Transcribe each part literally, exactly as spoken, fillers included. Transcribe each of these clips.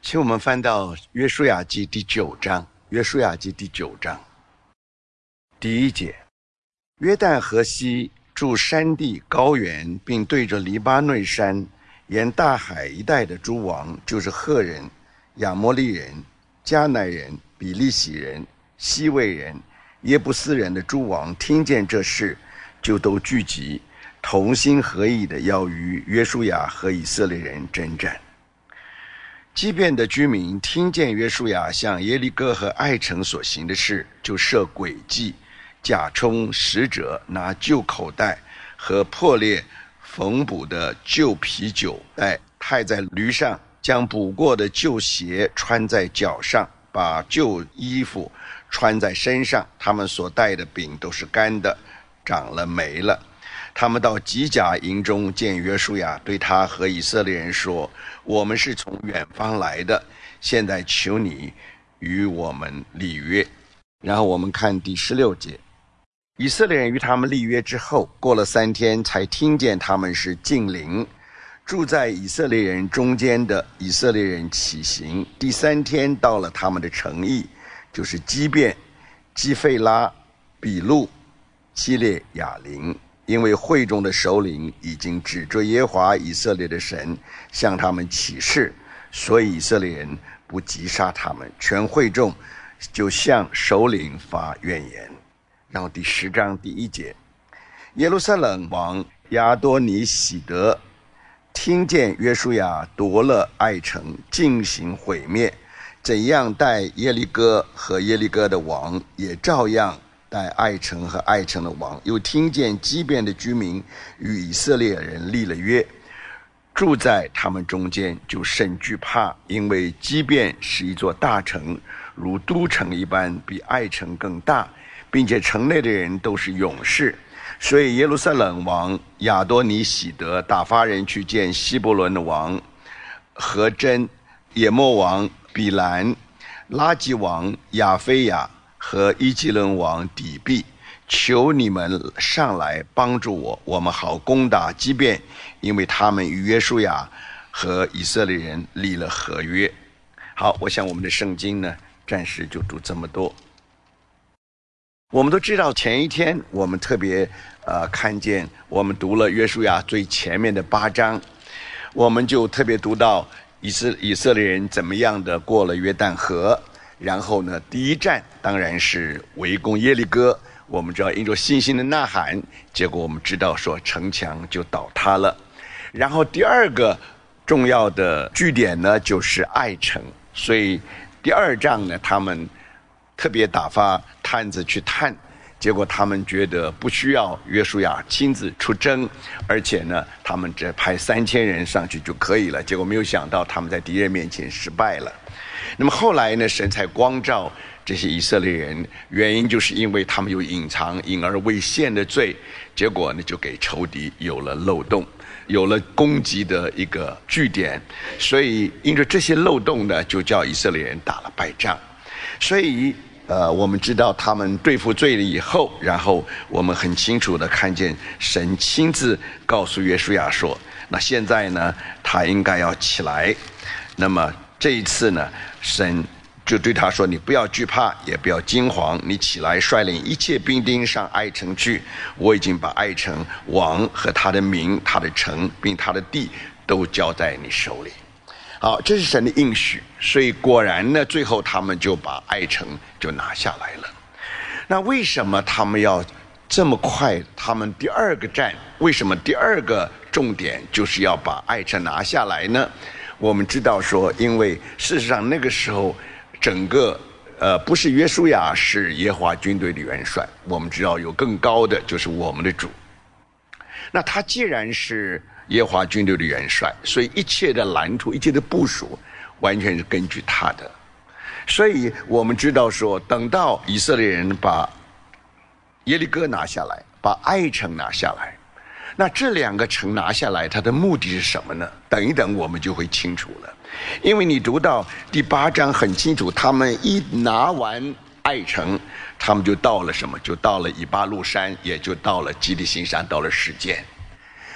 请我们翻到约书亚记第九章，约书亚记第九章第一节。约旦河西住山地高原，并对着黎巴嫩山沿大海一带的诸王，就是赫人、亚摩利人、迦南人、比利洗人、西魏人、耶布斯人的诸王，听见这事，就都聚集，同心合意的要与约书亚和以色列人征战。基遍的居民听见约书亚向耶利哥和艾城所行的事，就设诡计，假充使者，拿旧口袋和破裂缝补的旧啤酒袋太在驴上，将补过的旧鞋穿在脚上，把旧衣服穿在身上。他们所带的饼都是干的，长了霉了。他们到吉甲营中见约书亚，对他和以色列人说：我们是从远方来的，现在求你与我们立约。然后我们看第十六节。以色列人与他们立约之后，过了三天，才听见他们是近邻，住在以色列人中间的以色列人起行。第三天到了他们的城邑，就是基遍、基费拉、比路、基列雅琳。因为会众的首领已经指着耶和华以色列的神向他们起誓，所以以色列人不击杀他们，全会众就向首领发怨言。然后第十章第一节。耶路撒冷王亚多尼喜德听见约书亚夺了艾城，进行毁灭，怎样待耶利哥和耶利哥的王，也照样待艾城和艾城的王。又听见基遍的居民与以色列人立了约，住在他们中间，就甚惧怕，因为基遍是一座大城，如都城一般，比艾城更大，并且城内的人都是勇士。所以耶路撒冷王亚多尼喜德打发人去见希伯伦的王何真、野莫王比兰、拉吉王亚非亚和伊基伦王底比，求你们上来帮助我，我们好攻打基遍，因为他们与约书亚和以色列人立了合约。好，我想我们的圣经呢，暂时就读这么多。我们都知道，前一天我们特别呃看见，我们读了约书亚最前面的八章，我们就特别读到以色以色列人怎么样的过了约旦河。然后呢，第一站当然是围攻耶利哥。我们知道因着信心的呐喊，结果我们知道说城墙就倒塌了。然后第二个重要的据点呢，就是艾城。所以第二仗呢，他们特别打发探子去探，结果他们觉得不需要约书亚亲自出征，而且呢，他们只派三千人上去就可以了。结果没有想到他们在敌人面前失败了。那么后来呢，神才光照这些以色列人，原因就是因为他们有隐藏隐而未现的罪，结果呢就给仇敌有了漏洞，有了攻击的一个据点，所以因着这些漏洞呢，就叫以色列人打了败仗。所以呃，我们知道他们对付罪了以后，然后我们很清楚的看见神亲自告诉约书亚说，那现在呢，他应该要起来。那么这一次呢，神就对他说，你不要惧怕，也不要惊惶，你起来率领一切兵丁上艾城去，我已经把艾城王和他的民、他的城并他的地都交在你手里。好，这是神的应许。所以果然呢，最后他们就把艾城就拿下来了。那为什么他们要这么快？他们第二个战，为什么第二个重点就是要把艾城拿下来呢？我们知道说，因为事实上那个时候整个呃不是约书亚是耶和华军队的元帅，我们知道有更高的就是我们的主。那他既然是耶和华军队的元帅，所以一切的蓝图、一切的部署完全是根据他的。所以我们知道说，等到以色列人把耶利哥拿下来，把艾城拿下来，那这两个城拿下来，它的目的是什么呢？等一等我们就会清楚了。因为你读到第八章很清楚，他们一拿完艾城，他们就到了什么？就到了以巴路山，也就到了基利心山，到了示剑。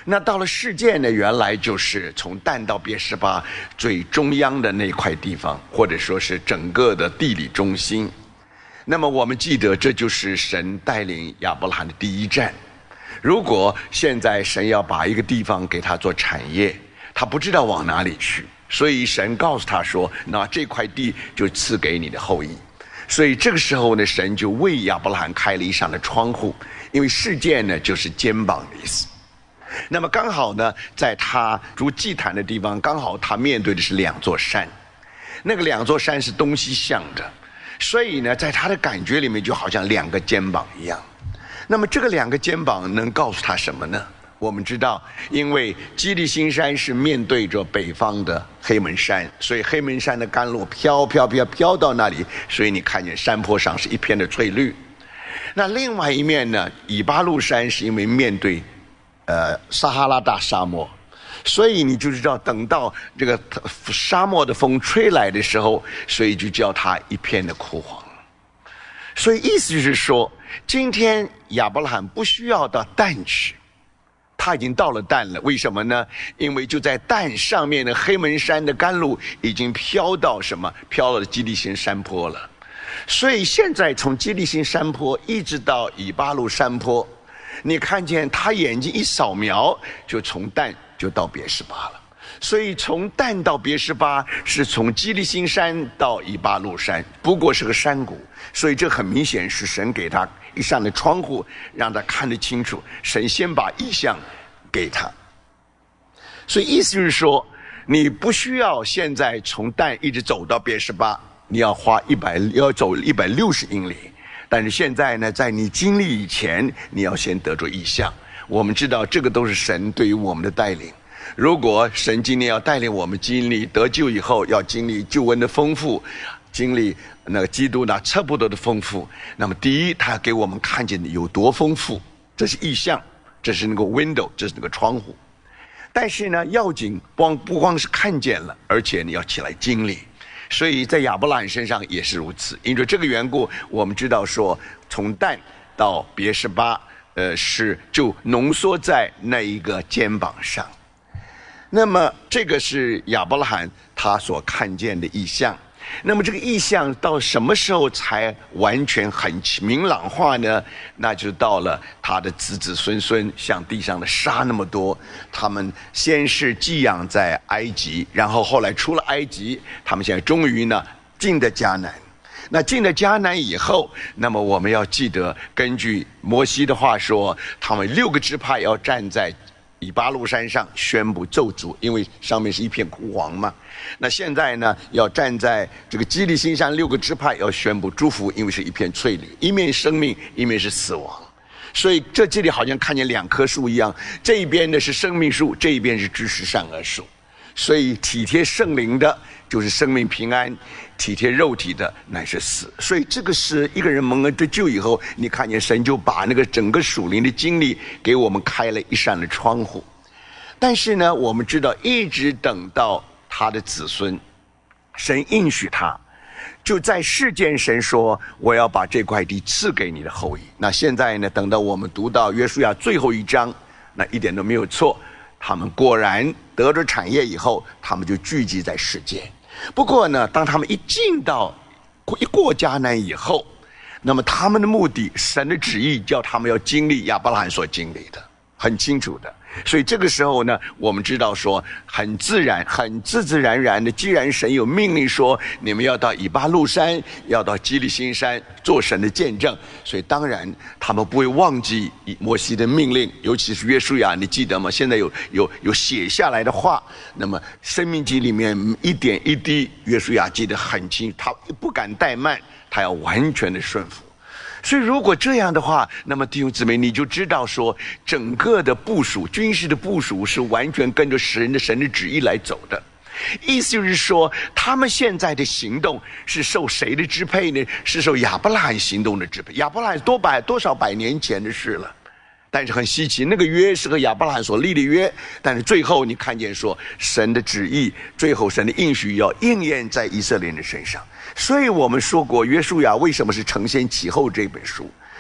那到了世界呢，原来就是从但到别是巴最中央的那块地方，或者说是整个的地理中心。那么我们记得，这就是神带领亚伯拉罕的第一站。如果现在神要把一个地方给他做产业，他不知道往哪里去，所以神告诉他说，那这块地就赐给你的后裔。所以这个时候呢，神就为亚伯拉罕开了一扇的窗户，因为世界呢就是肩膀的意思。那么刚好呢，在他如祭坛的地方，刚好他面对的是两座山，那个两座山是东西向的，所以呢，在他的感觉里面就好像两个肩膀一样。那么这个两个肩膀能告诉他什么呢？我们知道，因为基利心山是面对着北方的黑门山，所以黑门山的甘露飘飘飘飘到那里，所以你看见山坡上是一片的翠绿。那另外一面呢，以巴路山是因为面对呃撒哈拉大沙漠，所以你就知道，等到这个沙漠的风吹来的时候，所以就叫它一片的枯黄。所以意思就是说，今天亚伯拉罕不需要到但去，他已经到了但了。为什么呢？因为就在但上面的黑门山的甘露已经飘到什么？飘到基利心山坡了。所以现在从基利心山坡一直到以巴路山坡，你看见他眼睛一扫描，就从但就到别是巴了。所以从但到别是巴是从基利心山到以巴路山，不过是个山谷，所以这很明显是神给他一扇的窗户，让他看得清楚。神先把意象给他，所以意思就是说，你不需要现在从但一直走到别是巴，你要花一百要走一百六十英里。但是现在呢，在你经历以前，你要先得着意象。我们知道这个都是神对于我们的带领。如果神今天要带领我们经历得救以后，要经历救恩的丰富，经历那个基督那测不得的丰富，那么第一，他给我们看见的有多丰富，这是意象，这是那个 window， 这是那个窗户。但是呢，要紧光不光是看见了，而且你要起来经历。所以在亚伯拉罕身上也是如此。因为这个缘故，我们知道说，从但到别是巴，呃，是就浓缩在那一个肩膀上。那么这个是亚伯拉罕他所看见的意象。那么这个意象到什么时候才完全很明朗化呢？那就到了他的子子孙孙像地上的沙那么多，他们先是寄养在埃及，然后后来出了埃及，他们现在终于呢进了迦南。那进了迦南以后，那么我们要记得，根据摩西的话说，他们六个支派要站在以巴路山上宣布咒诅，因为上面是一片枯黄嘛。那现在呢，要站在这个基利心山，六个支派要宣布祝福，因为是一片翠绿，一面生命，一面是死亡。所以这这里好像看见两棵树一样，这一边呢是生命树，这一边是知识善恶树。所以体贴圣灵的就是生命平安，体贴肉体的乃是死。所以这个是一个人蒙恩得救以后，你看见神就把那个整个属灵的经历给我们开了一扇的窗户。但是呢，我们知道一直等到他的子孙，神应许他，就在世间神说，我要把这块地赐给你的后裔。那现在呢，等到我们读到约书亚最后一章，那一点都没有错，他们果然得着产业以后，他们就聚集在世界。不过呢，当他们一进到一过迦南以后，那么他们的目的，神的旨意叫他们要经历亚伯拉罕所经历的，很清楚的。所以这个时候呢，我们知道说，很自然很自自然然的，既然神有命令说你们要到以巴路山，要到基利心山做神的见证，所以当然他们不会忘记摩西的命令，尤其是约书亚，你记得吗？现在有有有写下来的话，那么申命记里面一点一滴，约书亚记得很清，他不敢怠慢，他要完全的顺服。所以如果这样的话，那么弟兄姊妹，你就知道说，整个的部署，军事的部署是完全跟着神的神的旨意来走的。意思就是说，他们现在的行动是受谁的支配呢？是受亚伯拉罕行动的支配。亚伯拉罕多百多少百年前的事了，但是很稀奇，那个约是和亚伯拉罕所立的约，但是最后你看见说，神的旨意，最后神的应许要应验在以色列人的身上。所以我们说过，约书亚为什么是承先启后这本书？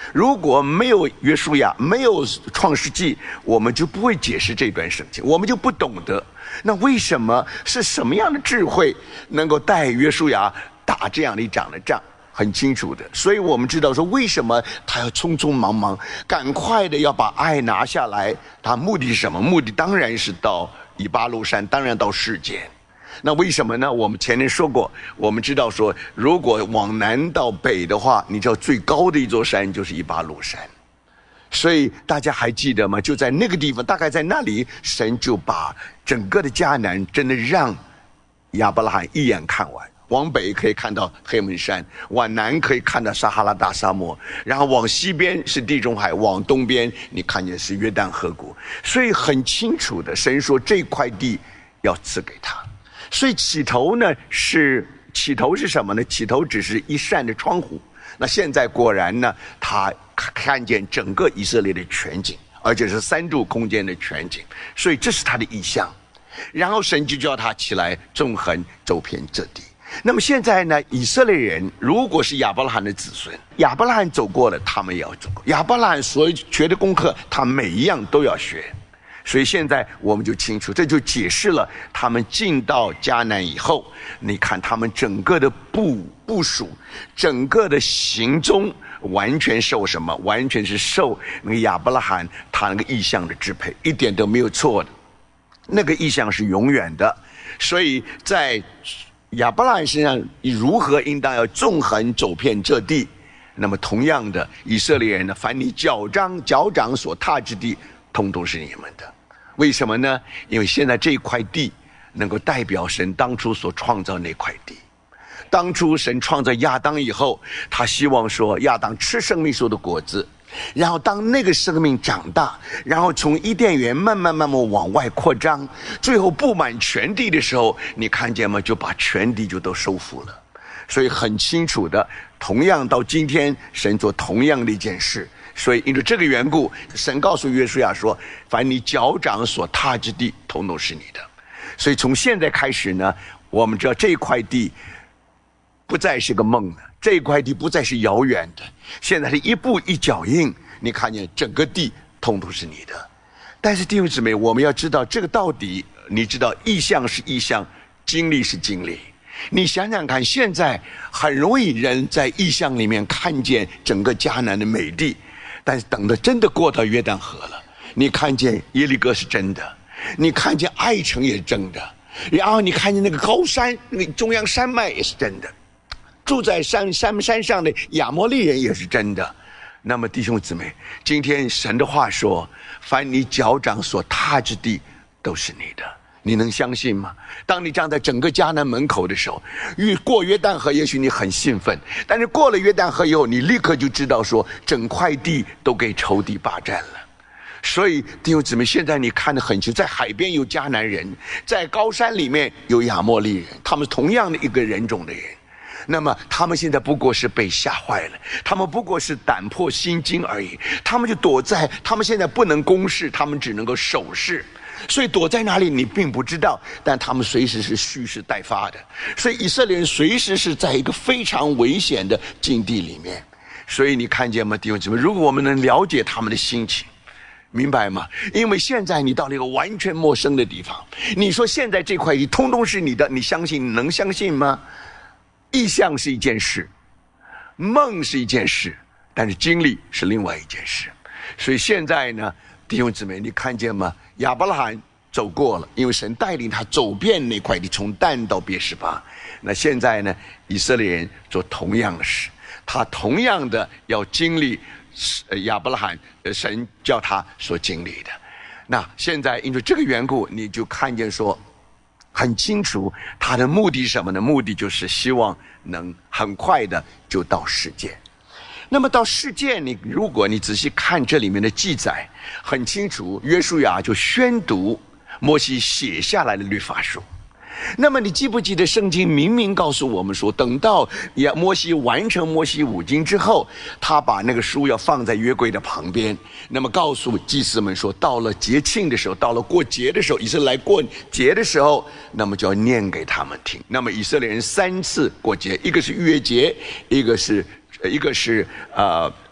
如果没有约书亚，没有创世纪，我们就不会解释这段圣经，我们就不懂得。那为什么是什么样的智慧能够带约书亚打这样的一场的仗？很清楚的，所以我们知道说，为什么他要匆匆忙忙赶快的要把爱拿下来，他目的是什么？目的当然是到以巴路山，当然到世界。那为什么呢？我们前面说过，我们知道说，如果往南到北的话，你知道最高的一座山就是以巴路山。所以大家还记得吗？就在那个地方，大概在那里，神就把整个的迦南真的让亚伯拉罕一眼看完。往北可以看到黑门山，往南可以看到撒哈拉大沙漠，然后往西边是地中海，往东边你看见是约旦河谷。所以很清楚的，神说这块地要赐给他。所以起头呢是起头是什么呢？起头只是一扇的窗户。那现在果然呢，他看见整个以色列的全景，而且是三度空间的全景。所以这是他的意象。然后神就叫他起来，纵横走遍这地。那么现在呢，以色列人如果是亚伯拉罕的子孙，亚伯拉罕走过了，他们也要走过。亚伯拉罕所学的功课，他每一样都要学。所以现在我们就清楚，这就解释了他们进到迦南以后，你看他们整个的部部署，整个的行踪，完全受什么？完全是受那个亚伯拉罕他那个意象的支配，一点都没有错的。那个意象是永远的，所以在亚伯拉罕身上，你如何应当要纵横走遍这地？那么同样的，以色列人呢，凡你脚掌脚掌所踏之地，通通是你们的。为什么呢？因为现在这块地能够代表神当初所创造那块地。当初神创造亚当以后，他希望说亚当吃生命树的果子，然后当那个生命长大，然后从伊甸园慢慢慢慢往外扩张，最后布满全地的时候，你看见吗？就把全地就都收复了。所以很清楚的，同样到今天神做同样的一件事。所以因着这个缘故，神告诉约书亚说，凡你脚掌所踏之地，统统是你的。所以从现在开始呢，我们知道这块地不再是个梦了，这块地不再是遥远的，现在是一步一脚印，你看见整个地统统是你的。但是弟兄姊妹，我们要知道这个到底，你知道意象是意象，经历是经历。你想想看，现在很容易人在意象里面看见整个迦南的美地，但是等到真的过到约旦河了，你看见耶利哥是真的，你看见爱城也是真的，然后你看见那个高山，那个中央山脉也是真的，住在山山山上的亚摩利人也是真的。那么弟兄姊妹，今天神的话说，凡你脚掌所踏之地都是你的，你能相信吗？当你站在整个迦南门口的时候，越过约旦河，也许你很兴奋，但是过了约旦河以后，你立刻就知道说，整块地都给仇敌霸占了。所以弟兄姊妹，现在你看得很清，在海边有迦南人，在高山里面有亚摩利人，他们同样的一个人种的人。那么他们现在不过是被吓坏了，他们不过是胆破心惊而已，他们就躲在，他们现在不能攻势，他们只能够守势。所以躲在哪里你并不知道，但他们随时是蓄势待发的。所以以色列人随时是在一个非常危险的境地里面。所以你看见吗，弟兄姊妹？如果我们能了解他们的心情，明白吗？因为现在你到了一个完全陌生的地方，你说现在这块地通通是你的，你相信？你能相信吗？意象是一件事，梦是一件事，但是经历是另外一件事。所以现在呢，弟兄姊妹，你看见吗？亚伯拉罕走过了，因为神带领他走遍那块地，从但到别是巴。那现在呢，以色列人做同样的事，他同样的要经历亚伯拉罕神叫他所经历的。那现在因为这个缘故，你就看见说很清楚，他的目的是什么呢？目的就是希望能很快的就到世界。那么到世界，你如果你仔细看这里面的记载，很清楚，约书亚就宣读摩西写下来的律法书。那么你记不记得圣经明明告诉我们说，等到摩西完成摩西五经之后，他把那个书要放在约柜的旁边，那么告诉祭司们说，到了节庆的时候，到了过节的时候，以色列来过节的时候，那么就要念给他们听。那么以色列人三次过节，一个是逾越节，一个是一个是呃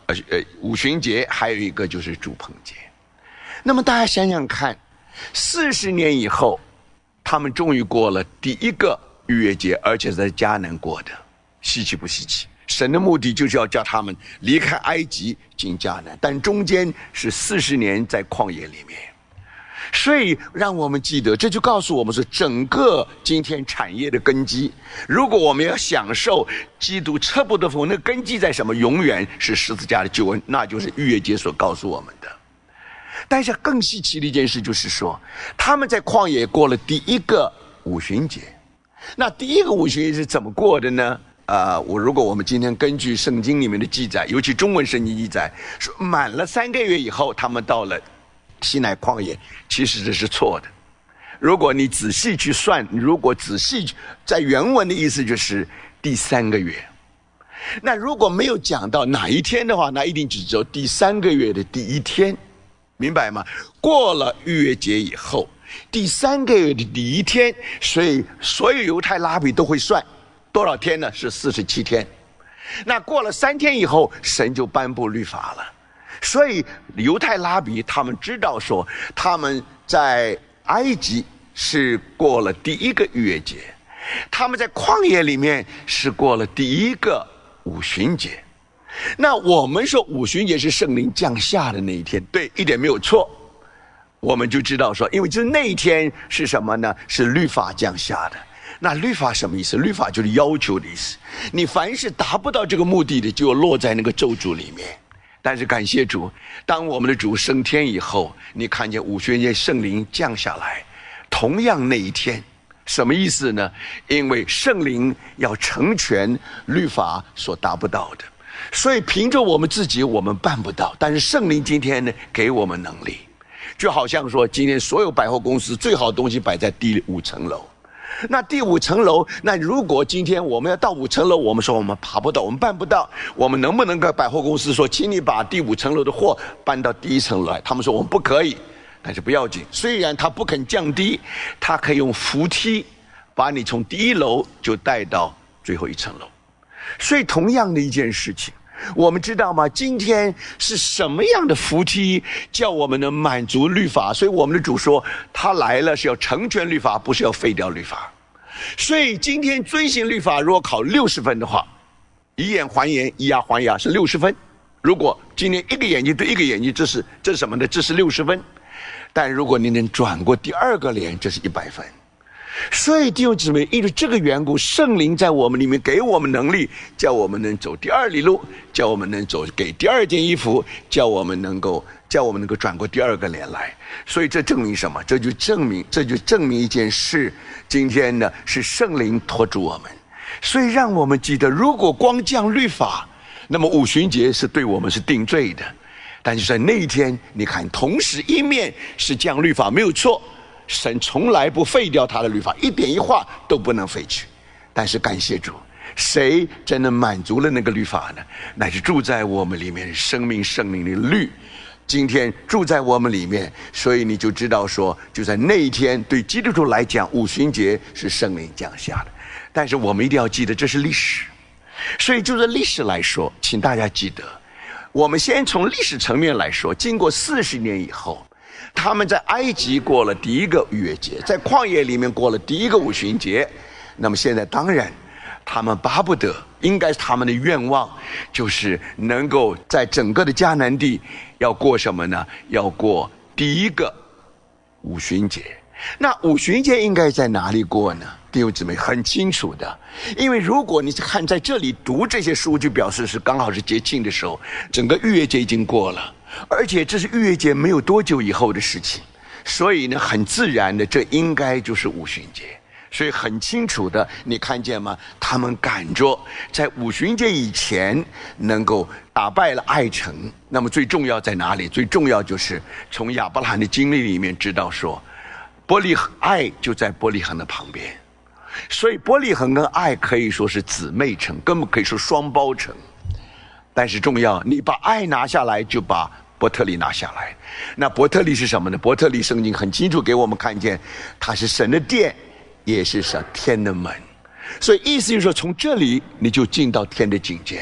呃呃五旬节，还有一个就是住棚节。那么大家想想看，四十年以后，他们终于过了第一个逾越节，而且是在迦南过的，稀奇不稀奇？神的目的就是要叫他们离开埃及进迦南，但中间是四十年在旷野里面。所以让我们记得，这就告诉我们说，整个今天产业的根基，如果我们要享受基督彻不得福，那根基在什么？永远是十字架的救恩，那就是逾越节所告诉我们的。但是更稀奇的一件事就是说，他们在旷野过了第一个五旬节。那第一个五旬节是怎么过的呢？呃，我如果我们今天根据圣经里面的记载，尤其中文圣经记载，说满了三个月以后，他们到了西奈旷野，其实这是错的。如果你仔细去算，如果仔细在原文的意思就是第三个月。那如果没有讲到哪一天的话，那一定只只有第三个月的第一天，明白吗？过了逾越节以后，第三个月的第一天，所以所有犹太拉比都会算多少天呢？是四十七天。那过了三天以后，神就颁布律法了。所以犹太拉比他们知道说，他们在埃及是过了第一个逾越节，他们在旷野里面是过了第一个五旬节。那我们说五旬节是圣灵降下的那一天，对，一点没有错。我们就知道说，因为就是那一天是什么呢？是律法降下的。那律法什么意思？律法就是要求的意思。你凡是达不到这个目的的，就落在那个咒诅里面。但是感谢主，当我们的主升天以后，你看见五旬节圣灵降下来，同样那一天，什么意思呢？因为圣灵要成全律法所达不到的，所以凭着我们自己我们办不到，但是圣灵今天呢给我们能力。就好像说，今天所有百货公司最好的东西摆在第五层楼，那第五层楼，那如果今天我们要到五层楼，我们说我们爬不到，我们办不到，我们能不能跟百货公司说，请你把第五层楼的货搬到第一层楼来？他们说我们不可以，但是不要紧，虽然他不肯降低，他可以用扶梯把你从第一楼就带到最后一层楼。所以同样的一件事情，我们知道吗？今天是什么样的扶梯叫我们能满足律法？所以我们的主说，他来了是要成全律法，不是要废掉律法。所以今天遵行律法，如果考六十分的话，以眼还眼，以牙还牙是六十分。如果今天一个眼睛对一个眼睛，这是这是什么呢？这是六十分。但如果你能转过第二个脸，这是一百分。所以弟兄姊妹，因为这个缘故，圣灵在我们里面给我们能力，叫我们能走第二里路，叫我们能走给第二件衣服，叫我们能够叫我们能够转过第二个脸来。所以这证明什么？这就证明这就证明一件事，今天呢是圣灵托住我们。所以让我们记得，如果光降律法，那么五旬节是对我们是定罪的。但是在那一天，你看，同时一面是降律法没有错，神从来不废掉他的律法，一点一画都不能废去。但是感谢主，谁真的满足了那个律法呢？乃是住在我们里面生命圣灵的律，今天住在我们里面。所以你就知道说，就在那一天，对基督徒来讲，五旬节是圣灵降下的。但是我们一定要记得，这是历史。所以就在历史来说，请大家记得，我们先从历史层面来说，经过四十年以后，他们在埃及过了第一个逾越节，在旷野里面过了第一个五旬节。那么现在当然他们巴不得，应该是他们的愿望，就是能够在整个的迦南地要过什么呢？要过第一个五旬节。那五旬节应该在哪里过呢？弟兄姊妹很清楚的，因为如果你看在这里读这些书，就表示是刚好是节庆的时候，整个逾越节已经过了，而且这是逾越节没有多久以后的事情，所以呢很自然的，这应该就是五旬节。所以很清楚的，你看见吗？他们赶着在五旬节以前能够打败了爱城。那么最重要在哪里？最重要就是从亚伯拉罕的经历里面知道说，伯利恒爱就在伯利恒的旁边，所以伯利恒跟爱可以说是姊妹城，根本可以说双胞城。但是重要，你把爱拿下来，就把伯特利拿下来。那伯特利是什么呢？伯特利圣经很清楚给我们看见，它是神的殿，也是神天的门。所以意思就是说，从这里你就进到天的境界了。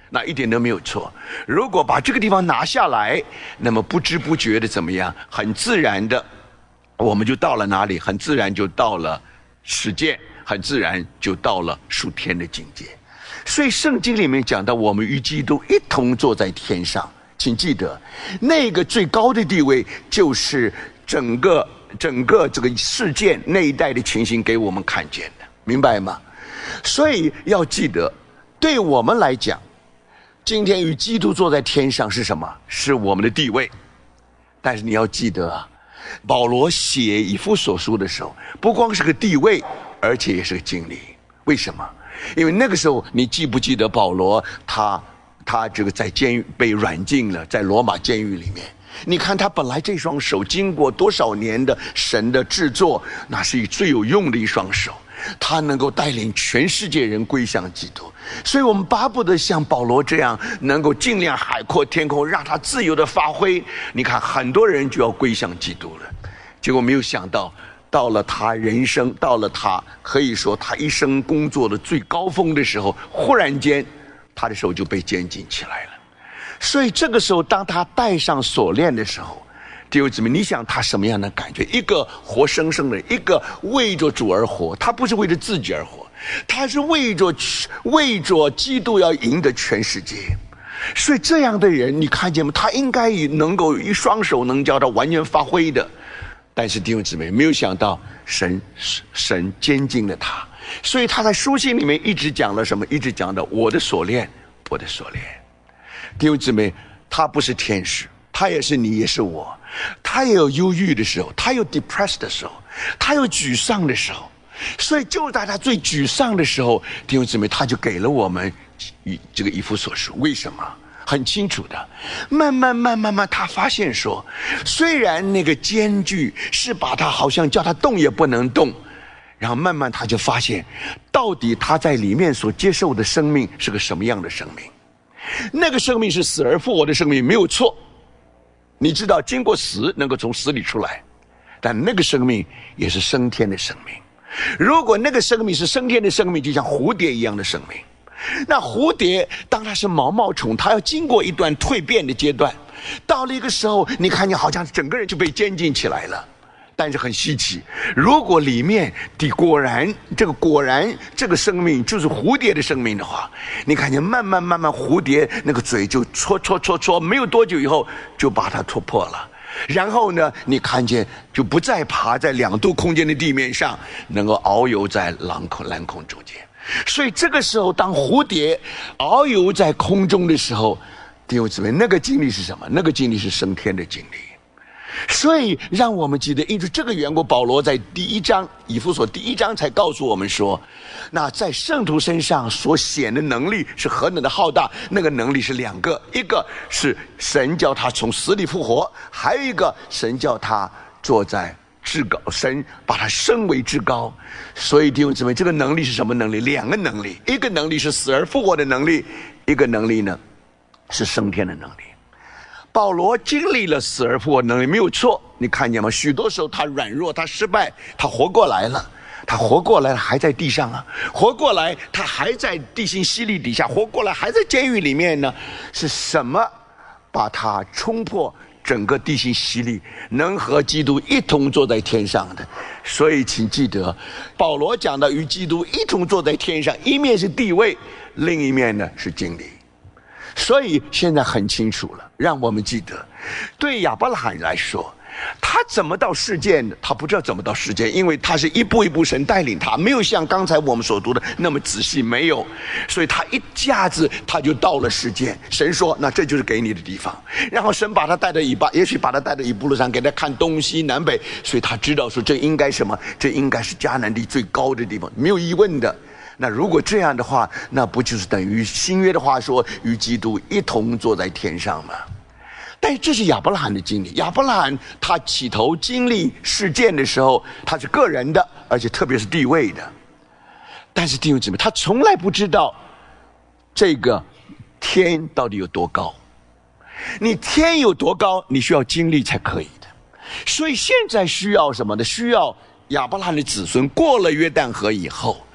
那一点都没有错。如果把这个地方拿下来，那么不知不觉的怎么样，很自然的我们就到了哪里？很自然就到了实践，很自然就到了属天的境界。所以圣经里面讲到我们与基督一同坐在天上，请记得那个最高的地位就是整个整个这个事件那一代的情形给我们看见的，明白吗？所以要记得，对我们来讲，今天与基督坐在天上是什么？是我们的地位。但是你要记得啊，保罗写以弗所书的时候，不光是个地位，而且也是个经历。为什么？因为那个时候你记不记得保罗他他这个在监狱被软禁了，在罗马监狱里面，你看他本来这双手经过多少年的神的制作，那是最有用的一双手，他能够带领全世界人归向基督。所以我们巴不得像保罗这样，能够尽量海阔天空，让他自由的发挥。你看很多人就要归向基督了，结果没有想到到了他人生，到了他可以说他一生工作的最高峰的时候，忽然间他的手就被监禁起来了。所以这个时候当他戴上锁链的时候，弟兄姊妹，你想他什么样的感觉？一个活生生的，一个为着主而活，他不是为着自己而活，他是为着为着基督要赢得全世界。所以这样的人你看见吗？他应该能够一双手能叫他完全发挥的。但是弟兄姊妹，没有想到神神监禁了他，所以他在书信里面一直讲了什么？一直讲的我的锁链，我的锁链。弟兄姊妹，他不是天使，他也是你，也是我。他也有忧郁的时候，他有 depressed 的时候，他有沮丧的时候。所以就在他最沮丧的时候，弟兄姊妹，他就给了我们这个以弗所书。为什么？很清楚的，慢慢慢慢慢他发现说，虽然那个监狱是把他好像叫他动也不能动，然后慢慢他就发现到底他在里面所接受的生命是个什么样的生命。那个生命是死而复活的生命，没有错。你知道经过死能够从死里出来，但那个生命也是升天的生命。如果那个生命是升天的生命，就像蝴蝶一样的生命，那蝴蝶当它是毛毛虫，它要经过一段蜕变的阶段，到了一个时候你看见好像整个人就被监禁起来了。但是很稀奇，如果里面的果然这个果然这个生命就是蝴蝶的生命的话，你看见慢慢慢慢蝴蝶那个嘴就戳戳戳戳，没有多久以后就把它戳破了。然后呢，你看见就不再爬在两度空间的地面上，能够遨游在蓝空蓝空中间。所以这个时候当蝴蝶遨游在空中的时候，弟兄姊妹，那个经历是什么？那个经历是升天的经历。所以让我们记得，因为这个缘故，保罗在第一章以弗所第一章才告诉我们说，那在圣徒身上所显的能力是何等的浩大。那个能力是两个，一个是神叫他从死里复活，还有一个神叫他坐在至高，神把他升为至高。所以弟兄姊妹，这个能力是什么能力？两个能力，一个能力是死而复活的能力，一个能力呢是升天的能力。保罗经历了死而复活能力，没有错，你看见吗？许多时候他软弱，他失败，他活过来了，他活过来了还在地上啊，活过来他还在地心吸力底下，活过来还在监狱里面呢。是什么把他冲破整个地心吸力，能和基督一同坐在天上的？所以请记得，保罗讲的与基督一同坐在天上，一面是地位，另一面呢是经历。所以现在很清楚了，让我们记得，对亚伯拉罕来说，他怎么到世界的？他不知道怎么到世界，因为他是一步一步神带领他，没有像刚才我们所读的那么仔细，没有。所以他一下子他就到了世界。神说：“那这就是给你的地方。”然后神把他带到以巴，也许把他带到以布路上，给他看东西南北，所以他知道说这应该什么？这应该是迦南地最高的地方，没有疑问的。那如果这样的话，那不就是等于新约的话说，与基督一同坐在天上吗？但是这是亚伯拉罕的经历。亚伯拉罕他起头经历事件的时候，他是个人的，而且特别是地位的。但是弟兄姊妹，他从来不知道这个天到底有多高。你天有多高，你需要经历才可以的。所以现在需要什么呢？需要亚伯拉罕的子孙过了约旦河以后，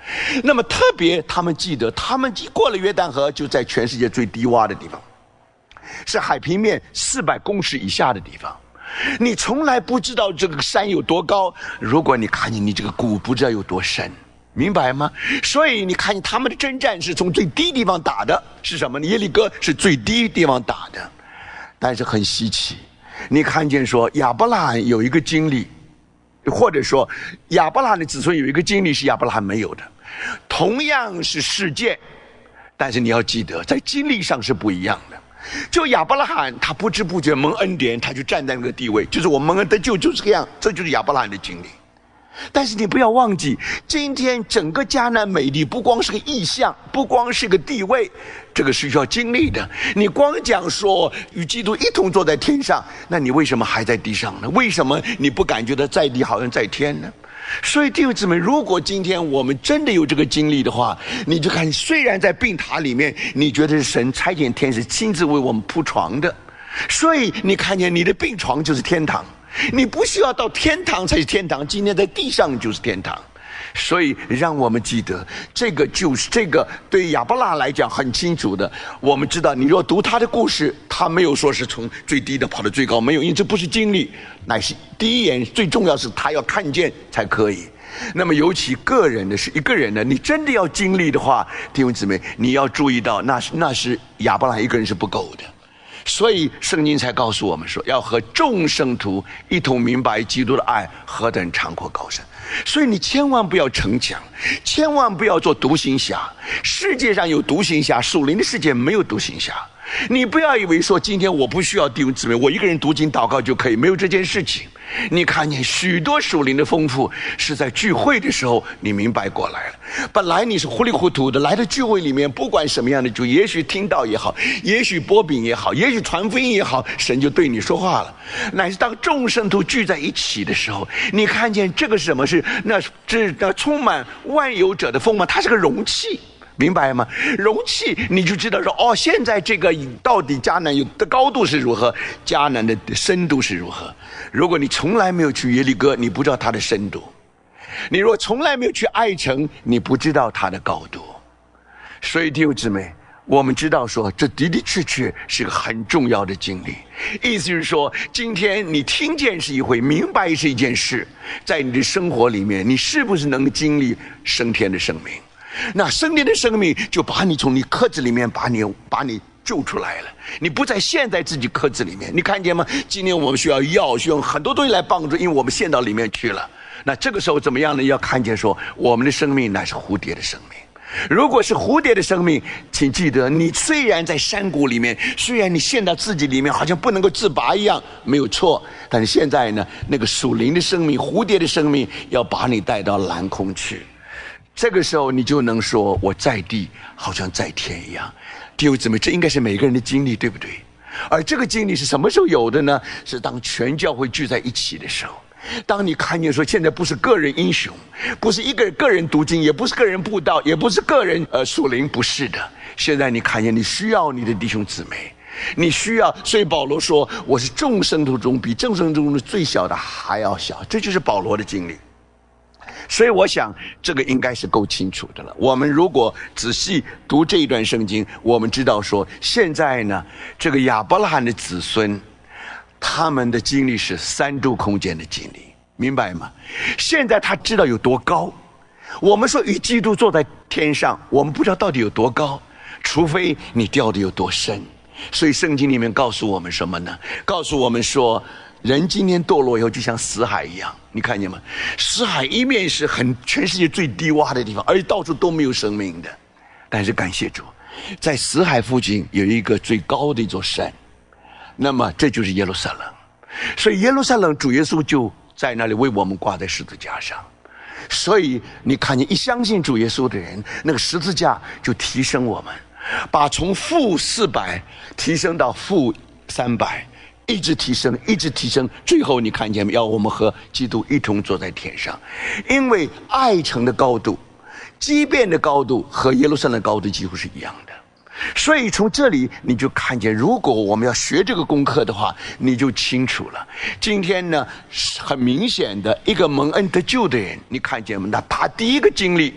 那么特别他们记得，他们过了约旦河，就在全世界最低洼的地方，是海平面四百公尺以下的地方。你从来不知道这个山有多高，如果你看见你这个谷不知道有多深，明白吗？所以你看见他们的征战是从最低地方打的，是什么？耶利哥是最低地方打的。但是很稀奇，你看见说亚伯拉罕有一个经历，或者说亚伯拉罕的子孙有一个经历是亚伯拉罕没有的，同样是事件，但是你要记得在经历上是不一样的。就亚伯拉罕他不知不觉蒙恩典，他就站在那个地位，就是我蒙恩得救就是这样，这就是亚伯拉罕的经历。但是你不要忘记，今天整个迦南美地不光是个意象，不光是个地位，这个是需要经历的。你光讲说与基督一同坐在天上，那你为什么还在地上呢？为什么你不感觉到在地好像在天呢？所以弟兄姊妹，如果今天我们真的有这个经历的话，你就看，虽然在病榻里面你觉得是神差遣天使亲自为我们铺床的，所以你看见你的病床就是天堂，你不需要到天堂才是天堂，今天在地上就是天堂。所以让我们记得，这个就是这个对亚伯拉罕来讲很清楚的。我们知道，你若读他的故事，他没有说是从最低的跑到最高，没有，因为这不是经历，乃是第一眼最重要是他要看见才可以。那么尤其个人的是一个人的，你真的要经历的话，弟兄姊妹，你要注意到，那是那是亚伯拉罕一个人是不够的。所以圣经才告诉我们说，要和众圣徒一同明白基督的爱何等长阔高深。所以你千万不要逞强，千万不要做独行侠。世界上有独行侠，属灵的世界没有独行侠。你不要以为说今天我不需要弟兄姊妹，我一个人读经祷告就可以，没有这件事情。你看见许多属灵的丰富是在聚会的时候你明白过来了。本来你是糊里糊涂的来到聚会里面，不管什么样的主，也许听到也好，也许播饼也好，也许传福音也好，神就对你说话了。乃是当众圣徒聚在一起的时候，你看见这个是什么？是那这那充满万有者的丰满，它是个容器。明白吗？容器你就知道说，哦，现在这个到底迦南有的高度是如何，迦南的深度是如何。如果你从来没有去耶利哥，你不知道它的深度；你如果从来没有去爱城，你不知道它的高度。所以弟兄姊妹，我们知道说，这的的确确是个很重要的经历。意思是说，今天你听见是一回，明白是一件事，在你的生活里面，你是不是能经历升天的生命？那升天的生命就把你从你壳子里面把你把你救出来了，你不再陷在自己壳子里面。你看见吗？今天我们需要药，需要很多东西来帮助，因为我们陷到里面去了。那这个时候怎么样呢？要看见说，我们的生命乃是蝴蝶的生命。如果是蝴蝶的生命，请记得，你虽然在山谷里面，虽然你陷到自己里面，好像不能够自拔一样，没有错。但是现在呢，那个属灵的生命，蝴蝶的生命，要把你带到蓝空去。这个时候你就能说，我在地好像在天一样。弟兄姊妹，这应该是每个人的经历，对不对？而这个经历是什么时候有的呢？是当全教会聚在一起的时候。当你看见说，现在不是个人英雄，不是一个人个人读经，也不是个人布道，也不是个人呃属灵，不是的。现在你看见你需要你的弟兄姊妹，你需要。所以保罗说，我是众圣徒中比众圣徒中的最小的还要小，这就是保罗的经历。所以我想这个应该是够清楚的了。我们如果仔细读这一段圣经，我们知道说，现在呢，这个亚伯拉罕的子孙，他们的经历是三度空间的经历，明白吗？现在他知道有多高。我们说与基督坐在天上，我们不知道到底有多高，除非你掉的有多深。所以圣经里面告诉我们什么呢？告诉我们说，人今天堕落以后就像死海一样，你看见吗？死海一面是很全世界最低洼的地方，而且到处都没有生命的。但是感谢主，在死海附近有一个最高的一座山，那么这就是耶路撒冷。所以耶路撒冷主耶稣就在那里为我们挂在十字架上。所以你看见一相信主耶稣的人，那个十字架就提升我们，把从负四百提升到负三百，一直提升，一直提升，最后你看见没？要我们和基督一同坐在天上。因为爱城的高度，畸变的高度和耶路撒冷的高度几乎是一样的。所以从这里你就看见，如果我们要学这个功课的话，你就清楚了。今天呢，很明显的一个蒙恩得救的人，你看见吗？那他第一个经历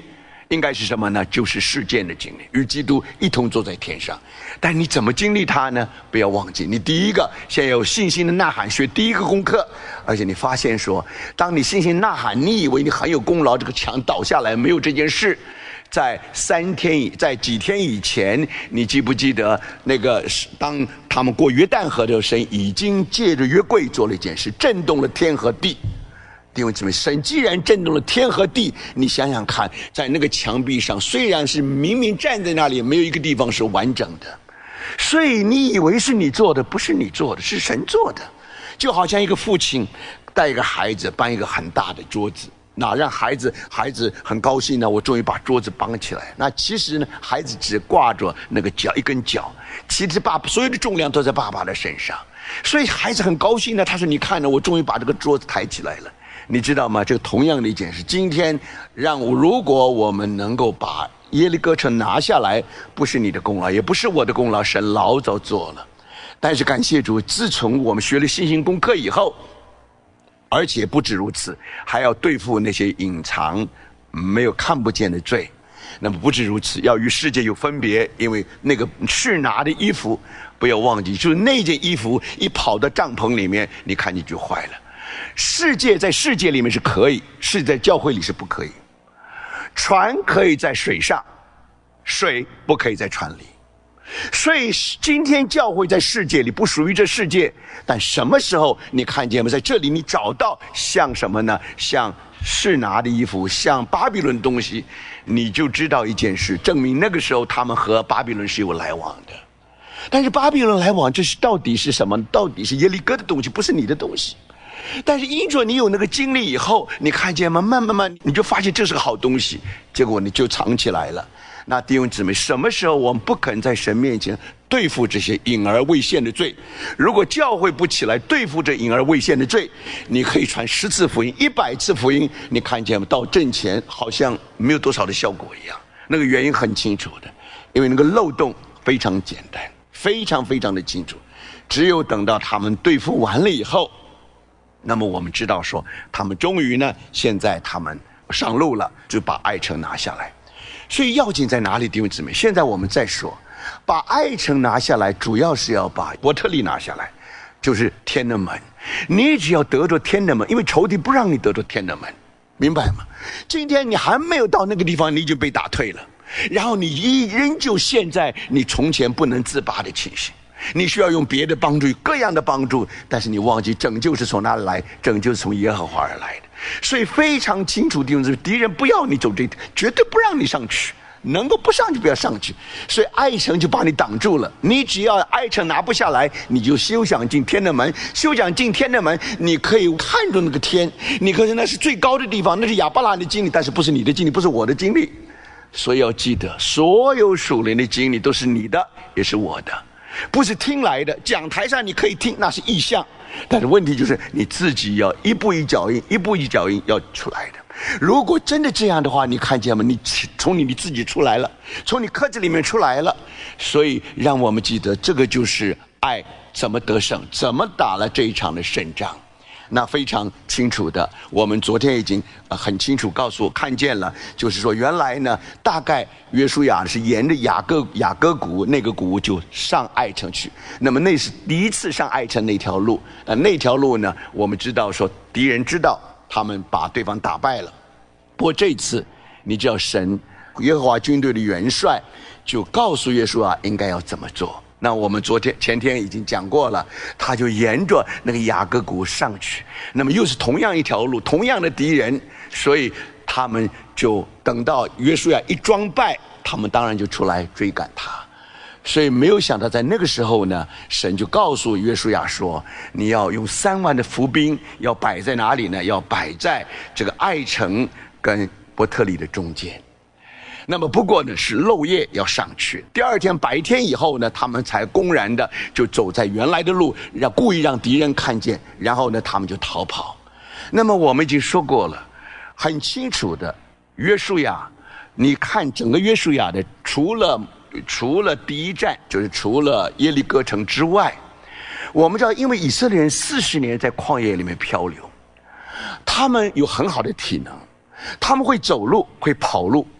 应该是什么呢？就是事件的经历，与基督一同坐在天上。但你怎么经历它呢？不要忘记，你第一个先有信心的呐喊，学第一个功课。而且你发现说，当你信心呐喊，你以为你很有功劳，这个墙倒下来，没有这件事。在三天以在几天以前，你记不记得那个当他们过约旦河的时候，神已经借着约柜做了一件事，震动了天和地。弟兄姊妹，神既然震动了天和地，你想想看，在那个墙壁上，虽然是明明站在那里，没有一个地方是完整的，所以你以为是你做的，不是你做的，是神做的。就好像一个父亲带一个孩子搬一个很大的桌子，那让孩子孩子很高兴呢，我终于把桌子绑起来。那其实呢，孩子只挂着那个脚一根脚，其实爸爸所有的重量都在爸爸的身上，所以孩子很高兴呢。他说：“你看呢，我终于把这个桌子抬起来了。”你知道吗？这个同样的一件事，今天让我如果我们能够把耶利哥城拿下来，不是你的功劳，也不是我的功劳，神老早做了。但是感谢主，自从我们学了信心功课以后，而且不止如此，还要对付那些隐藏没有看不见的罪。那么不止如此，要与世界有分别，因为那个是拿的衣服，不要忘记，就是那件衣服一跑到帐篷里面，你看你就坏了。世界在世界里面是可以，是在教会里是不可以。船可以在水上，水不可以在船里。所以今天教会在世界里不属于这世界，但什么时候你看见吗？在这里你找到像什么呢？像是拿的衣服，像巴比伦的东西，你就知道一件事，证明那个时候他们和巴比伦是有来往的。但是巴比伦来往，这是到底是什么？到底是耶利哥的东西，不是你的东西。但是因着你有那个经历以后，你看见吗？慢慢慢你就发现这是个好东西，结果你就藏起来了。那弟兄姊妹，什么时候我们不肯在神面前对付这些隐而未现的罪？如果教会不起来对付这隐而未现的罪，你可以传十次福音、一百次福音，你看见吗？到阵前好像没有多少的效果一样。那个原因很清楚的，因为那个漏洞非常简单，非常非常的清楚。只有等到他们对付完了以后，那么我们知道说，他们终于呢，现在他们上路了，就把爱城拿下来。所以要紧在哪里，弟兄姊妹？现在我们再说，把爱城拿下来，主要是要把伯特利拿下来，就是天的门。你只要得着天的门，因为仇敌不让你得着天的门，明白吗？今天你还没有到那个地方，你就被打退了，然后你依仍旧陷在你从前不能自拔的情形。你需要用别的帮助，各样的帮助，但是你忘记拯救是从哪里来？拯救是从耶和华而来的。所以非常清楚，弟兄姊妹，敌人不要你走这一条，绝对不让你上去，能够不上去不要上去。所以爱城就把你挡住了。你只要爱城拿不下来，你就休想进天的门。休想进天的门，你可以看着那个天，你可是那是最高的地方，那是亚伯拉罕的经历，但是不是你的经历，不是我的经历。所以要记得，所有属灵的经历都是你的，也是我的。不是听来的，讲台上你可以听，那是意象，但是问题就是你自己要一步一脚印，一步一脚印要出来的。如果真的这样的话，你看见吗？你从你你自己出来了，从你壳子里面出来了。所以让我们记得，这个就是爱怎么得胜，怎么打了这一场的胜仗。那非常清楚的，我们昨天已经很清楚告诉我看见了，就是说原来呢，大概约书亚是沿着雅各雅各谷那个谷就上爱城去，那么那是第一次上爱城那条路。那那条路呢，我们知道说敌人知道他们把对方打败了，不过这次你知道神耶和华军队的元帅就告诉约书亚应该要怎么做。那我们昨天前天已经讲过了，他就沿着那个雅各谷上去，那么又是同样一条路，同样的敌人，所以他们就等到约书亚一装败，他们当然就出来追赶他。所以没有想到在那个时候呢，神就告诉约书亚说，你要用三万的伏兵，要摆在哪里呢？要摆在这个爱城跟伯特利的中间。那么不过呢，是漏夜要上去。第二天白天以后呢，他们才公然的就走在原来的路，让故意让敌人看见，然后呢，他们就逃跑。那么我们已经说过了，很清楚的，约书亚，你看整个约书亚的，除了除了第一站，就是除了耶利哥城之外，我们知道，因为以色列人四十年在旷野里面漂流，他们有很好的体能，他们会走路，会跑路。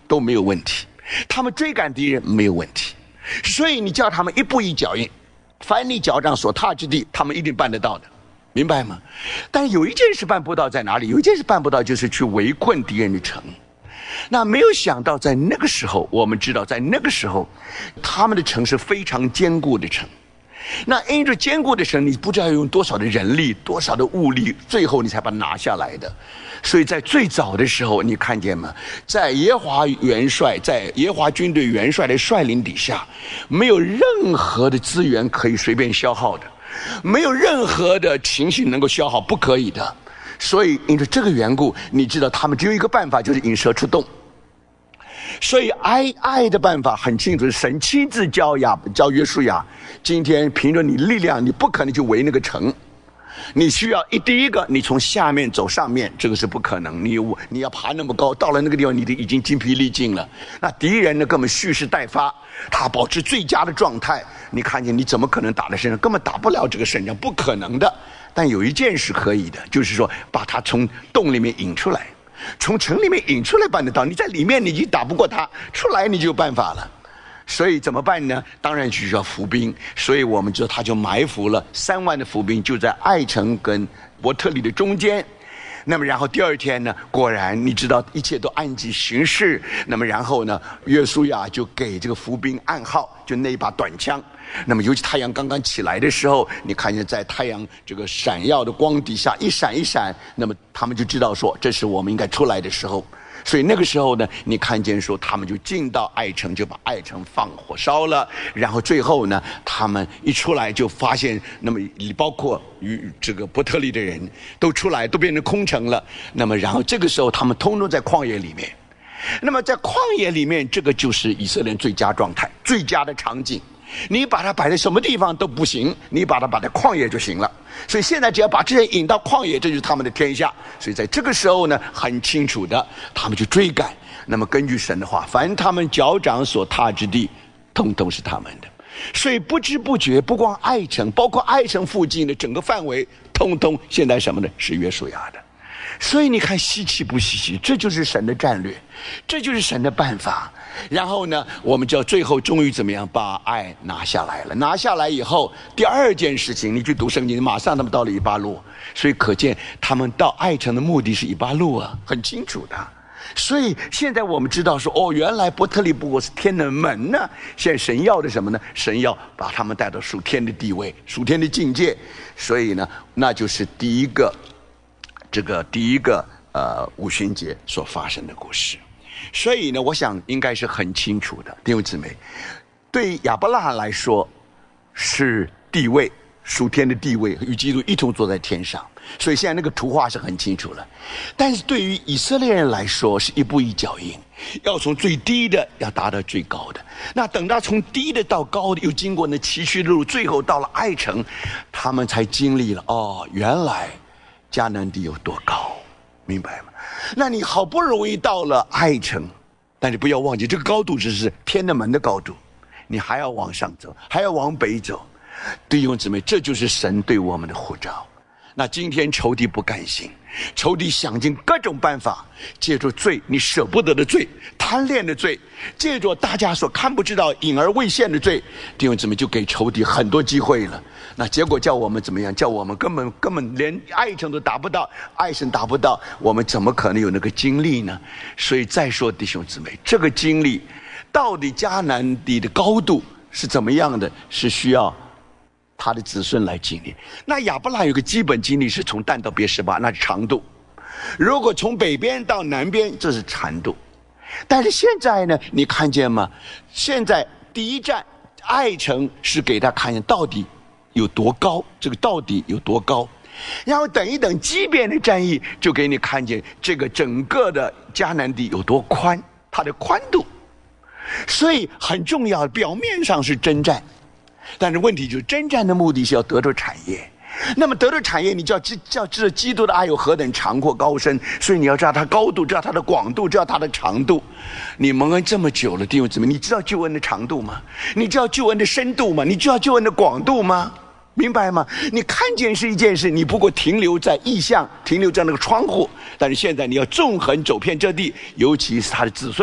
都没有问题，他们追赶敌人没有问题，所以你叫他们一步一脚印，凡你脚掌所踏之地，他们一定办得到的，明白吗？但有一件事办不到，在哪里？有一件事办不到，就是去围困敌人的城。那没有想到，在那个时候，我们知道，在那个时候，他们的城是非常坚固的城。那因着坚固的城，你不知道要用多少的人力，多少的物力，最后你才把它拿下来的。所以在最早的时候，你看见吗？在耶和华元帅，在耶和华军队元帅的率领底下，没有任何的资源可以随便消耗的，没有任何的情绪能够消耗，不可以的。所以因着这个缘故，你知道他们只有一个办法，就是引蛇出洞。所以爱爱的办法很清楚，神亲自教亚教约书亚，今天凭着你力量，你不可能去围那个城，你需要一第一个，你从下面走上面，这个是不可能，你你要爬那么高，到了那个地方，你已经精疲力尽了。那敌人呢，根本蓄势待发，他保持最佳的状态，你看见你怎么可能打在身上？根本打不了这个胜仗，不可能的。但有一件事可以的，就是说把他从洞里面引出来。从城里面引出来办得到，你在里面你已经打不过他，出来你就有办法了。所以怎么办呢？当然需要伏兵，所以我们知道他就埋伏了三万的伏兵，就在爱城跟伯特利的中间。那么然后第二天呢，果然你知道一切都按计行事。那么然后呢，约书亚就给这个伏兵暗号，就那一把短枪。那么尤其太阳刚刚起来的时候，你看见在太阳这个闪耀的光底下一闪一闪，那么他们就知道说这是我们应该出来的时候。所以那个时候呢，你看见说他们就进到爱城，就把爱城放火烧了。然后最后呢，他们一出来就发现，那么包括与这个伯特利的人都出来，都变成空城了。那么然后这个时候他们通通在旷野里面。那么在旷野里面，这个就是以色列人最佳状态，最佳的场景。你把它摆在什么地方都不行，你把它摆在旷野就行了。所以现在只要把这些人引到旷野，这就是他们的天下。所以在这个时候呢，很清楚的，他们就追赶。那么根据神的话，凡他们脚掌所踏之地，通通是他们的。所以不知不觉，不光爱城，包括爱城附近的整个范围，通通现在什么呢？是约书亚的。所以你看稀奇不稀奇？这就是神的战略，这就是神的办法。然后呢，我们就最后终于怎么样把爱拿下来了。拿下来以后，第二件事情，你去读圣经，马上他们到了以巴路。所以可见他们到爱城的目的是以巴路啊，很清楚的。所以现在我们知道说，哦，原来伯特利不过是天的门呢。现在神要的什么呢？神要把他们带到属天的地位，属天的境界。所以呢，那就是第一个这个第一个呃五旬节所发生的故事。所以呢，我想应该是很清楚的，弟兄姊妹，对亚伯拉罕来说是地位，属天的地位，与基督一同坐在天上。所以现在那个图画是很清楚了。但是对于以色列人来说，是一步一脚印，要从最低的要达到最高的。那等到从低的到高的，又经过那崎岖的路，最后到了爱城，他们才经历了哦，原来迦南地有多高，明白吗？那你好不容易到了爱城，但是不要忘记，这个高度只是天的门的高度，你还要往上走，还要往北走。弟兄姊妹，这就是神对我们的呼召。那今天仇敌不甘心，仇敌想尽各种办法，借助罪，你舍不得的罪，贪恋的罪，借助大家所看不知道隐而未现的罪，弟兄姊妹就给仇敌很多机会了。那结果叫我们怎么样？叫我们根本根本连爱城都达不到，爱神达不到，我们怎么可能有那个经历呢？所以再说弟兄姊妹，这个经历到底迦南地的高度是怎么样的，是需要他的子孙来经历。那亚伯拉有个基本经历是从但到别是巴，那是长度。如果从北边到南边，这是长度。但是现在呢，你看见吗？现在第一站爱城是给他看见到底有多高，这个到底有多高。然后等一等基边的战役，就给你看见这个整个的迦南地有多宽，它的宽度。所以很重要，表面上是征战，但是问题就是征战的目的是要得到产业。那么得到产业，你就要知要知道基督的爱有何等长阔高深，所以你要知道它高度，知道它的广度，知道它的长度。你蒙恩这么久了，弟兄姊妹，你知道救恩的长度吗？你知道救恩的深度吗？你知道救恩的广度吗？明白吗？你看见是一件事，你不过停留在意象，停留在那个窗户，但是现在你要纵横走遍这地，尤其是他的子孙们，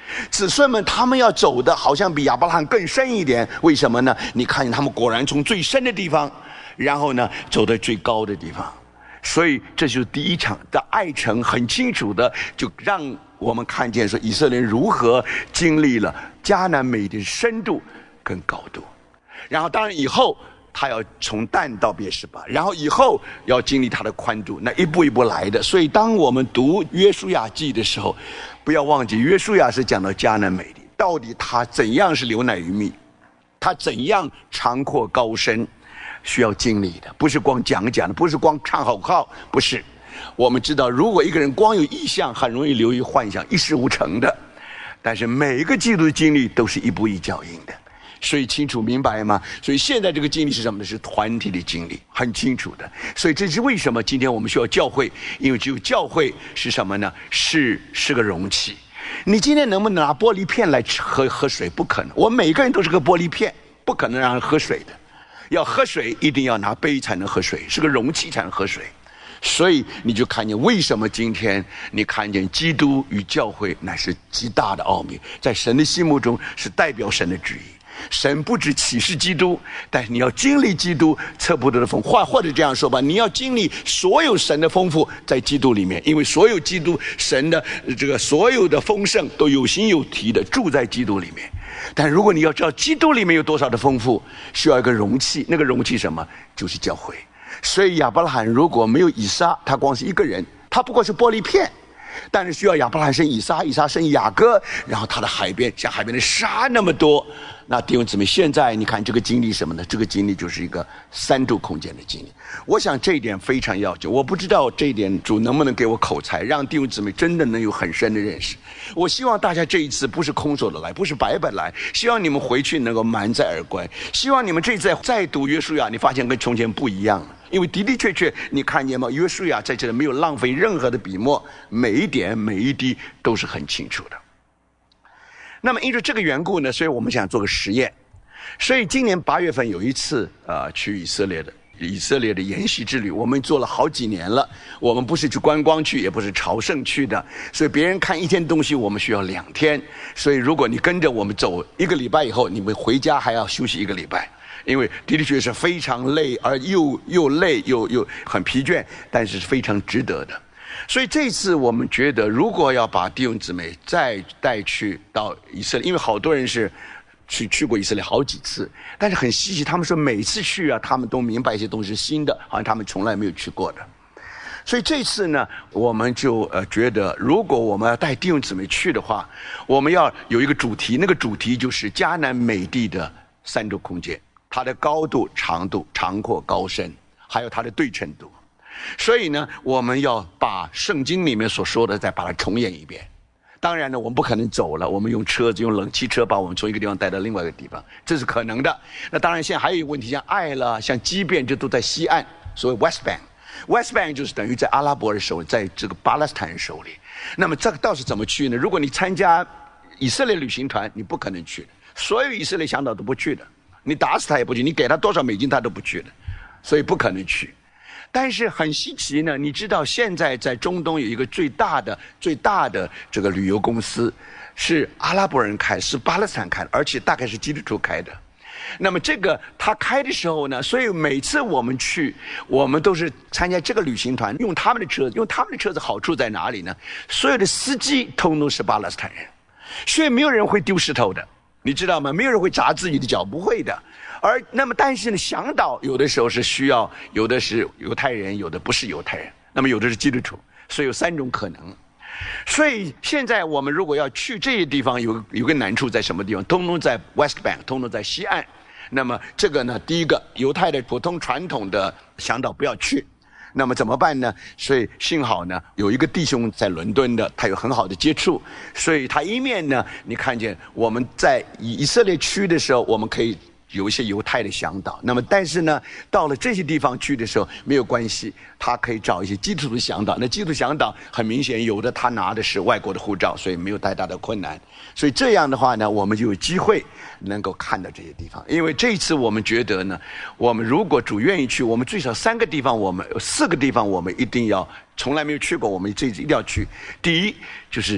子孙们他们要走的好像比亚伯拉罕更深一点，为什么呢？你看见他们果然从最深的地方，然后呢走到最高的地方。所以这就是第一场的爱城，很清楚的就让我们看见说以色列人如何经历了迦南美的深度跟高度。然后当然以后他要从但到别是巴，然后以后要经历他的宽度，那一步一步来的。所以当我们读约书亚记的时候，不要忘记约书亚是讲到迦南美地，到底他怎样是流奶与蜜，他怎样长阔高深，需要经历的，不是光讲讲的，不是光唱口号，不是。我们知道如果一个人光有意象，很容易流于幻想，一事无成的。但是每一个基督的经历都是一步一脚印的，所以清楚明白吗？所以现在这个经历是什么呢？是团体的经历，很清楚的。所以这是为什么今天我们需要教会，因为只有教会是什么呢？是是个容器。你今天能不能拿玻璃片来喝喝水？不可能。我们每个人都是个玻璃片，不可能让人喝水的。要喝水一定要拿杯才能喝水，是个容器才能喝水。所以你就看见为什么今天你看见基督与教会乃是极大的奥秘，在神的心目中是代表神的旨意。神不只启示基督，但是你要经历基督测不得的丰富，或者这样说吧，你要经历所有神的丰富在基督里面，因为所有基督神的这个所有的丰盛都有形有体的住在基督里面。但如果你要知道基督里面有多少的丰富，需要一个容器，那个容器什么？就是教会。所以亚伯拉罕如果没有以撒，他光是一个人，他不过是玻璃片，但是需要亚伯拉罕生以撒，以撒生雅各，然后他的海边像海边的沙那么多。那弟兄姊妹，现在你看这个经历什么呢？这个经历就是一个三度空间的经历。我想这一点非常要紧，我不知道这一点主能不能给我口才，让弟兄姊妹真的能有很深的认识。我希望大家这一次不是空手的来，不是白白来，希望你们回去能够满载而归。希望你们这一次再读约书亚，你发现跟从前不一样了。因为的的确确你看见吗？约书亚在这里没有浪费任何的笔墨，每一点每一滴都是很清楚的。那么因着这个缘故呢，所以我们想做个实验。所以今年八月份有一次呃去以色列的以色列的研习之旅，我们做了好几年了。我们不是去观光去，也不是朝圣去的，所以别人看一天东西，我们需要两天。所以如果你跟着我们走一个礼拜以后，你们回家还要休息一个礼拜，因为的的确是非常累，而又又累又又很疲倦，但是非常值得的。所以这次我们觉得，如果要把弟兄姊妹再带去到以色列，因为好多人是去去过以色列好几次，但是很稀奇，他们说每次去啊，他们都明白一些东西是新的，好像他们从来没有去过的。所以这次呢，我们就呃觉得，如果我们要带弟兄姊妹去的话，我们要有一个主题，那个主题就是迦南美地的三度空间，它的高度、长度、长阔、高深，还有它的对称度。所以呢，我们要把圣经里面所说的再把它重演一遍。当然呢，我们不可能走了，我们用车子用冷气车把我们从一个地方带到另外一个地方，这是可能的。那当然现在还有一个问题，像爱了像基遍，这都在西岸，所谓 West Bank West Bank 就是等于在阿拉伯人手里，在这个巴勒斯坦人手里。那么这个倒是怎么去呢？如果你参加以色列旅行团，你不可能去的，所有以色列向导都不去的，你打死他也不去，你给他多少美金他都不去的，所以不可能去。但是很稀奇呢，你知道现在在中东有一个最大的最大的这个旅游公司，是阿拉伯人开，是巴勒斯坦开的，而且大概是基督徒开的。那么这个他开的时候呢，所以每次我们去，我们都是参加这个旅行团，用他们的车子，用他们的车子好处在哪里呢？所有的司机通通是巴勒斯坦人，所以没有人会丢石头的，你知道吗？没有人会砸自己的脚，不会的。而那么但是呢，向导有的时候是需要，有的是犹太人，有的不是犹太人，那么有的是基督徒，所以有三种可能。所以现在我们如果要去这些地方，有有个难处在什么地方？通通在 West Bank， 通通在西岸。那么这个呢，第一个犹太的普通传统的向导不要去，那么怎么办呢？所以幸好呢，有一个弟兄在伦敦的，他有很好的接触，所以他一面呢，你看见我们在以色列区的时候，我们可以有一些犹太的向导，那么但是呢，到了这些地方去的时候没有关系，他可以找一些基督徒向导。那基督徒向导很明显，有的他拿的是外国的护照，所以没有太大的困难。所以这样的话呢，我们就有机会能够看到这些地方。因为这一次我们觉得呢，我们如果主愿意去，我们最少三个地方，我们四个地方我们一定要从来没有去过，我们这一次一定要去。第一就是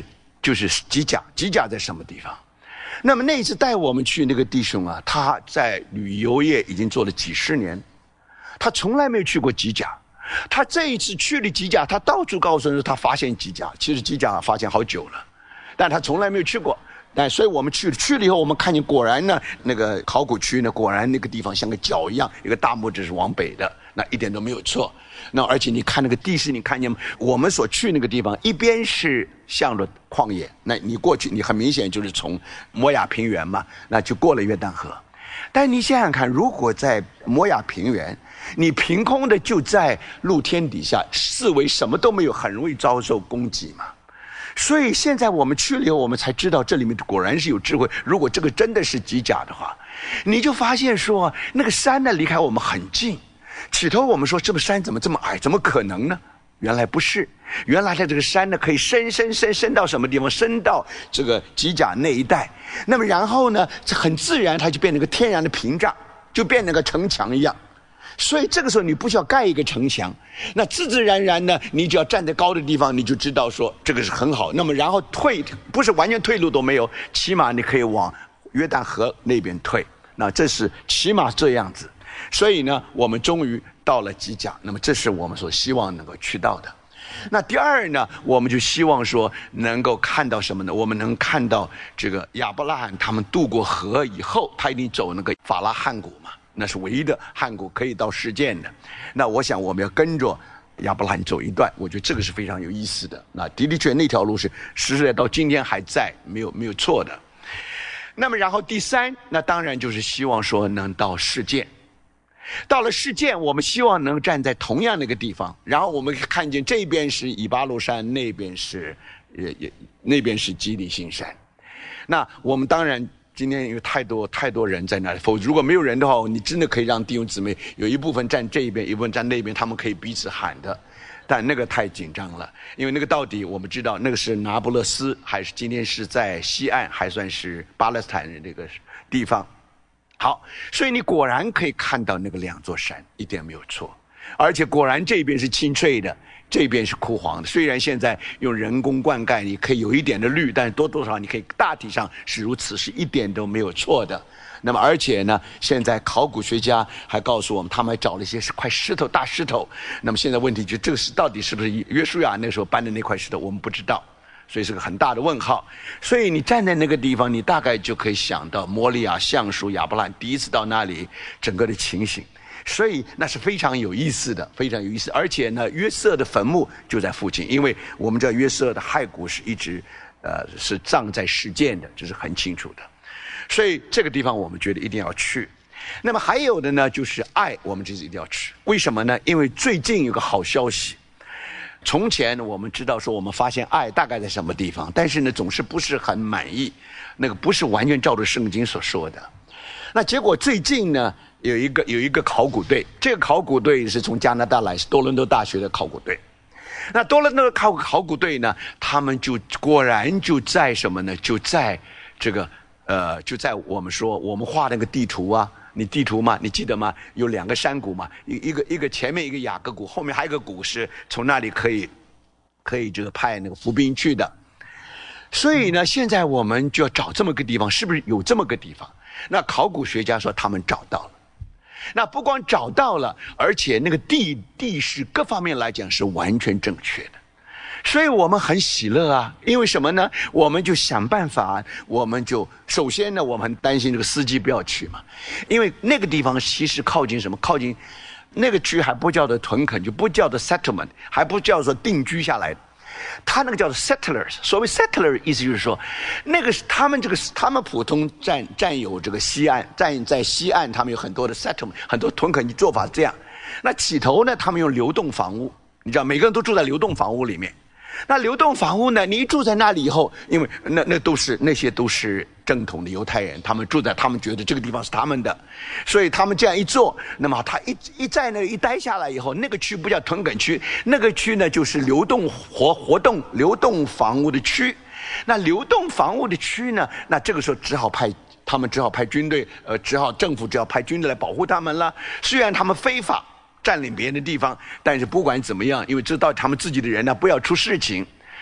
就是吉甲，吉甲在什么地方？那么那一次带我们去那个弟兄啊，他在旅游业已经做了几十年，他从来没有去过吉甲。他这一次去了吉甲，他到处告诉人说他发现吉甲，其实吉甲发现好久了，但他从来没有去过。但所以我们去了，去了以后，我们看见果然呢，那个考古区呢，果然那个地方像个角一样，一个大拇指是往北的，那一点都没有错。那而且你看那个地势，你看见我们所去那个地方，一边是向着旷野，那你过去，你很明显就是从摩亚平原嘛，那就过了约旦河。但你想想看，如果在摩亚平原，你凭空的就在露天底下，四围什么都没有，很容易遭受攻击嘛。所以现在我们去了以后，我们才知道这里面果然是有智慧。如果这个真的是吉甲的话，你就发现说那个山呢离开我们很近。起头我们说这个山怎么这么矮，怎么可能呢？原来不是，原来它这个山呢可以深深深深到什么地方？深到这个吉甲那一带。那么然后呢，很自然它就变成个天然的屏障，就变成个城墙一样。所以这个时候你不需要盖一个城墙，那自自然然呢，你只要站在高的地方，你就知道说这个是很好。那么然后退，不是完全退路都没有，起码你可以往约旦河那边退。那这是起码这样子。所以呢，我们终于到了吉甲，那么这是我们所希望能够去到的。那第二呢，我们就希望说能够看到什么呢？我们能看到这个亚伯拉罕他们渡过河以后，他一定走那个法拉汉谷嘛。那是唯一的汉谷可以到事件的。那我想我们要跟着亚伯拉罕走一段，我觉得这个是非常有意思的。那的的确那条路是实在到今天还在，没有没有错的。那么然后第三，那当然就是希望说能到事件。到了事件，我们希望能站在同样的一个地方，然后我们看见这边是以巴路山，那边是也也那边是基利心山。那我们当然今天有太多太多人在那里，否则如果没有人的话，你真的可以让弟兄姊妹有一部分站这一边，一部分站那边，他们可以彼此喊的。但那个太紧张了，因为那个到底我们知道那个是拿不勒斯，还是今天是在西岸，还算是巴勒斯坦人这个地方。好，所以你果然可以看到那个两座山，一点没有错。而且果然这边是青翠的，这边是枯黄的。虽然现在用人工灌溉，你可以有一点的绿，但是多多少少你可以大体上是如此，是一点都没有错的。那么而且呢，现在考古学家还告诉我们，他们还找了一些块石头，大石头。那么现在问题就这个是到底是不是约书亚那时候搬的那块石头，我们不知道。所以是个很大的问号。所以你站在那个地方，你大概就可以想到摩利亚、橡树、亚伯兰第一次到那里整个的情形。所以那是非常有意思的，非常有意思。而且呢，约瑟的坟墓就在附近，因为我们知道约瑟的骸骨是一直呃是葬在事件的，这是很清楚的。所以这个地方我们觉得一定要去。那么还有的呢，就是爱，我们这次一定要去。为什么呢？因为最近有个好消息。从前我们知道说我们发现爱大概在什么地方，但是呢总是不是很满意，那个不是完全照着圣经所说的。那结果最近呢有一个有一个考古队，这个考古队是从加拿大来，是多伦多大学的考古队。那多伦多的考考古队呢，他们就果然就在什么呢？就在这个呃就在我们说我们画那个地图啊。你地图嘛，你记得吗？有两个山谷嘛，一一个一个前面一个雅各谷，后面还有一个谷是从那里可以可以这个派那个伏兵去的。所以呢，现在我们就要找这么个地方，是不是有这么个地方？那考古学家说他们找到了。那不光找到了，而且那个地地势各方面来讲是完全正确的。所以我们很喜乐啊，因为什么呢？我们就想办法，我们就首先呢，我们很担心这个司机不要去嘛，因为那个地方其实靠近什么？靠近那个区还不叫做屯垦，就不叫做 settlement， 还不叫做定居下来的，他那个叫做 settlers。所谓 settler 意思就是说，那个他们这个他们普通占占有这个西岸，占在西岸，他们有很多的 settlement， 很多屯垦做法这样。那起头呢，他们用流动房屋，你知道，每个人都住在流动房屋里面。那流动房屋呢？你一住在那里以后，因为那那都是那些都是正统的犹太人，他们住在，他们觉得这个地方是他们的，所以他们这样一做，那么他一一在那一待下来以后，那个区不叫屯垦区，那个区呢就是流动活活动流动房屋的区。那流动房屋的区呢，那这个时候只好派他们只好派军队，呃，只好政府只好派军队来保护他们了。虽然他们非法占领别人的地方，但是不管怎么样，因为知道他们自己的人呢，不要出事情，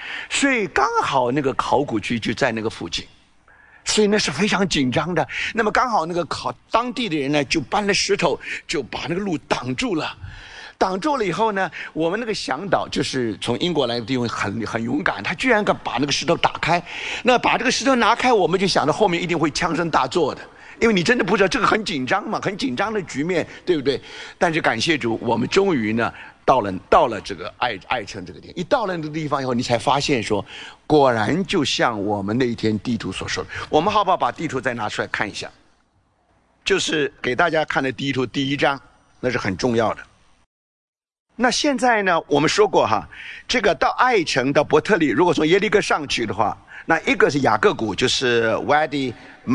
所以刚好那个考古区就在那个附近，所以那是非常紧张的。那么刚好那个考当地的人呢，就搬了石头，就把那个路挡住了。挡住了以后呢，我们那个向导就是从英国来的地方很很勇敢，他居然敢把那个石头打开。那把这个石头拿开，我们就想到后面一定会枪声大作的，因为你真的不知道，这个很紧张嘛，很紧张的局面，对不对？但是感谢主，我们终于呢到了到了这个爱爱城这个地方。一到了那个地方以后，你才发现说，果然就像我们那一天地图所说的。我们好不好把地图再拿出来看一下？就是给大家看的地图第一张，那是很重要的。那现在呢，我们说过哈，这个到爱城到伯特利，如果从耶利哥上去的话，那一个是雅各谷，就是 Wadi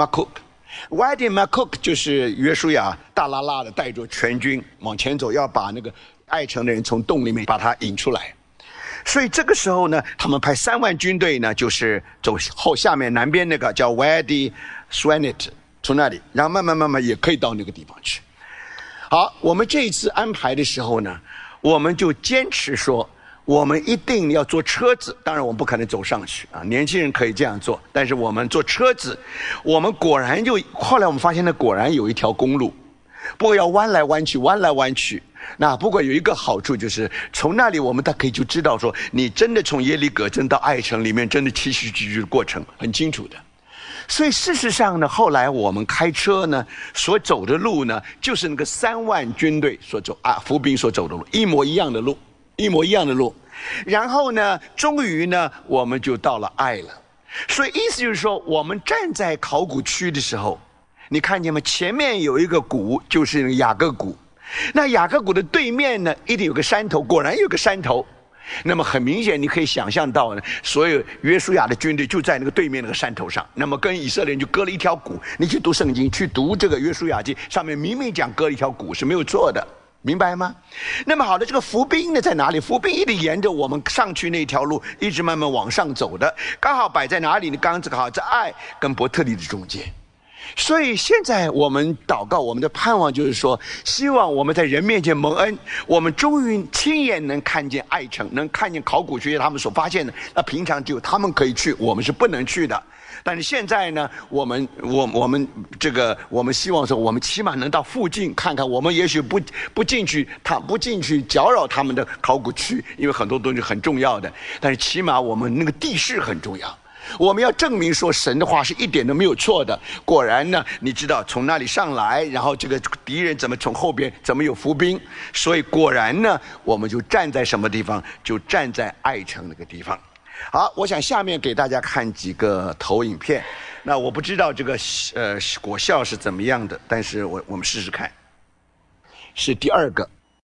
Makuk。Wadi Makuk 就是约书亚大拉拉的带着全军往前走，要把那个爱城的人从洞里面把他引出来。所以这个时候呢，他们派三万军队呢，就是走后下面南边那个叫 Wadi Swanit， 从那里，然后慢慢慢慢也可以到那个地方去。好，我们这一次安排的时候呢，我们就坚持说，我们一定要坐车子。当然我们不可能走上去啊，年轻人可以这样做，但是我们坐车子。我们果然就后来我们发现呢，果然有一条公路，不过要弯来弯去弯来弯去。那不过有一个好处，就是从那里我们大可以就知道说，你真的从耶利哥真到爱城里面真的崎岖崎岖的过程很清楚的。所以事实上呢，后来我们开车呢所走的路呢，就是那个三万军队所走啊，伏兵所走的路，一模一样的路，一模一样的路。然后呢，终于呢，我们就到了爱了。所以意思就是说，我们站在考古区的时候，你看见吗？前面有一个谷，就是那个雅各谷。那雅各谷的对面呢，一定有个山头，果然有个山头。那么很明显，你可以想象到呢，所有约书亚的军队就在那个对面那个山头上。那么跟以色列人就割了一条谷。你去读圣经，去读这个约书亚记，上面明明讲割了一条谷是没有错的，明白吗？那么好的，这个伏兵呢在哪里？伏兵一定沿着我们上去那条路一直慢慢往上走的，刚好摆在哪里呢？刚刚这个好在爱跟伯特利的中间。所以现在我们祷告，我们的盼望就是说，希望我们在人面前蒙恩，我们终于亲眼能看见爱城，能看见考古学家他们所发现的。那平常只有他们可以去，我们是不能去的。但是现在呢，我们我我们这个我们希望说，我们起码能到附近看看。我们也许不不进去，他不进去搅扰他们的考古区，因为很多东西很重要的。但是起码我们那个地势很重要。我们要证明说神的话是一点都没有错的。果然呢，你知道从那里上来，然后这个敌人怎么从后边怎么有伏兵，所以果然呢，我们就站在什么地方？就站在爱城那个地方。好，我想下面给大家看几个投影片。那我不知道这个呃果效是怎么样的，但是我我们试试看。是第二个。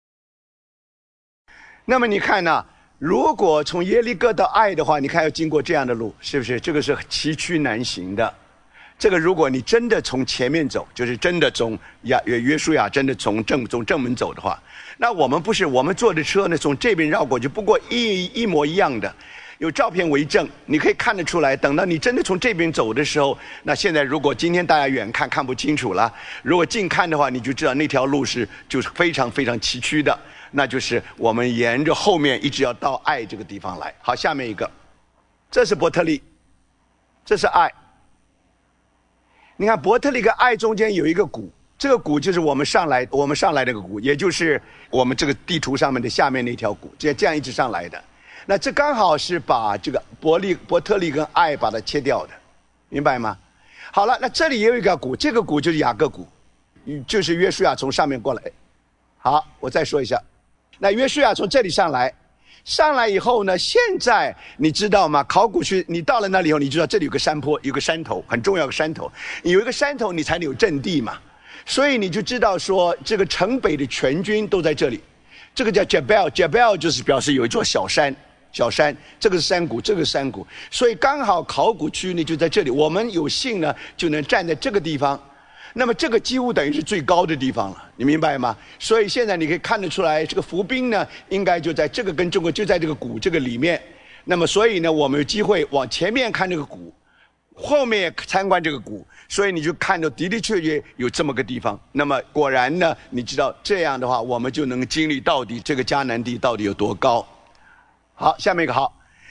那么你看呢？如果从耶利哥到爱的话，你看要经过这样的路，是不是？这个是崎岖难行的。这个如果你真的从前面走，就是真的从亚约书亚真的从正从正门走的话，那我们不是我们坐的车呢，从这边绕过去，不过一一模一样的，有照片为证，你可以看得出来。等到你真的从这边走的时候，那现在如果今天大家远看看不清楚了，如果近看的话，你就知道那条路是就是非常非常崎岖的。那就是我们沿着后面一直要到爱这个地方来。好，下面一个，这是伯特利，这是爱。你看伯特利跟爱中间有一个谷，这个谷就是我们上来我们上来这个谷，也就是我们这个地图上面的下面那条谷，这这样一直上来的。那这刚好是把这个伯利伯特利跟爱把它切掉的，明白吗？好了，那这里也有一个谷，这个谷就是雅各谷，就是约书亚从上面过来。好，我再说一下。那约书亚从这里上来，上来以后呢，现在你知道吗？考古区你到了那里以后，你知道这里有个山坡，有个山头，很重要的山头。有一个山头，你才能有阵地嘛。所以你就知道说，这个城北的全军都在这里。这个叫 Jebel，Jebel 就是表示有一座小山，小山，这个是山谷，这个是山谷。所以刚好考古区呢就在这里，我们有幸呢就能站在这个地方。那么这个几乎等于是最高的地方了，你明白吗？所以现在你可以看得出来，这个伏兵呢，应该就在这个跟中国就在这个谷这个里面。那么所以呢，我们有机会往前面看这个谷，后面也参观这个谷，所以你就看到的的确确有这么个地方。那么果然呢，你知道这样的话，我们就能经历到底这个迦南地到底有多高。好，下面一个好。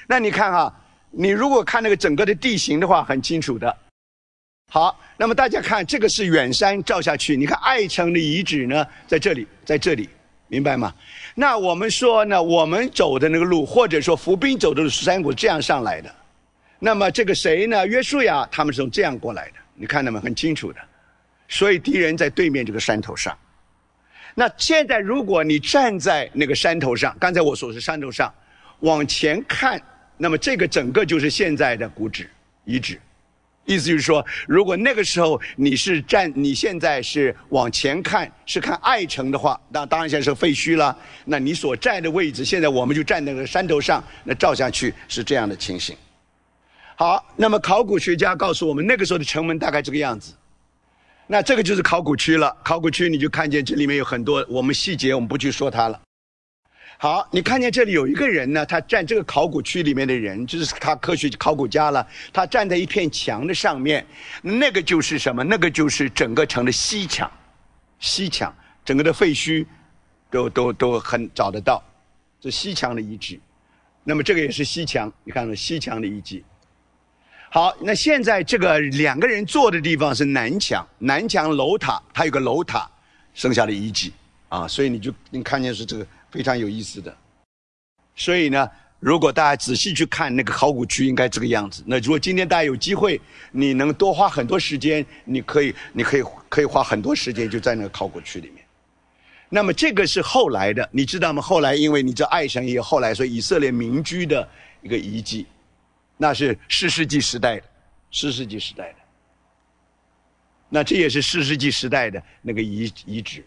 那你看哈，你如果看那个整个的地形的话，很清楚的。好，那么大家看，这个是远山照下去，你看爱城的遗址呢，在这里，在这里，明白吗？那我们说呢，我们走的那个路，或者说伏兵走的路，山谷这样上来的。那么这个谁呢？约书亚他们是从这样过来的，你看到吗？很清楚的。所以敌人在对面这个山头上。那现在如果你站在那个山头上，刚才我说是山头上，往前看，那么这个整个就是现在的古址遗址。意思就是说，如果那个时候你是站，你现在是往前看，是看爱城的话，那当然现在是废墟了。那你所站的位置，现在我们就站那个山头上，那照下去是这样的情形。好，那么考古学家告诉我们，那个时候的城门大概这个样子。那这个就是考古区了，考古区你就看见这里面有很多我们细节，我们不去说它了。好，你看见这里有一个人呢，他站这个考古区里面的人，就是他科学考古家了，他站在一片墙的上面，那个就是什么？那个就是整个城的西墙，西墙，整个的废墟都都都很找得到，这西墙的遗址。那么这个也是西墙，你看到西墙的遗迹。好，那现在这个两个人坐的地方是南墙，南墙楼塔，它有个楼塔剩下的遗迹啊，所以你就你看见是这个非常有意思的。所以呢，如果大家仔细去看那个考古区，应该这个样子。那如果今天大家有机会，你能多花很多时间，你可以你可以可以花很多时间就在那个考古区里面。那么这个是后来的，你知道吗？后来因为你这爱城也有后来，所以以色列民居的一个遗迹。那是士世纪时代的，士世纪时代的。那这也是士世纪时代的那个遗遗址。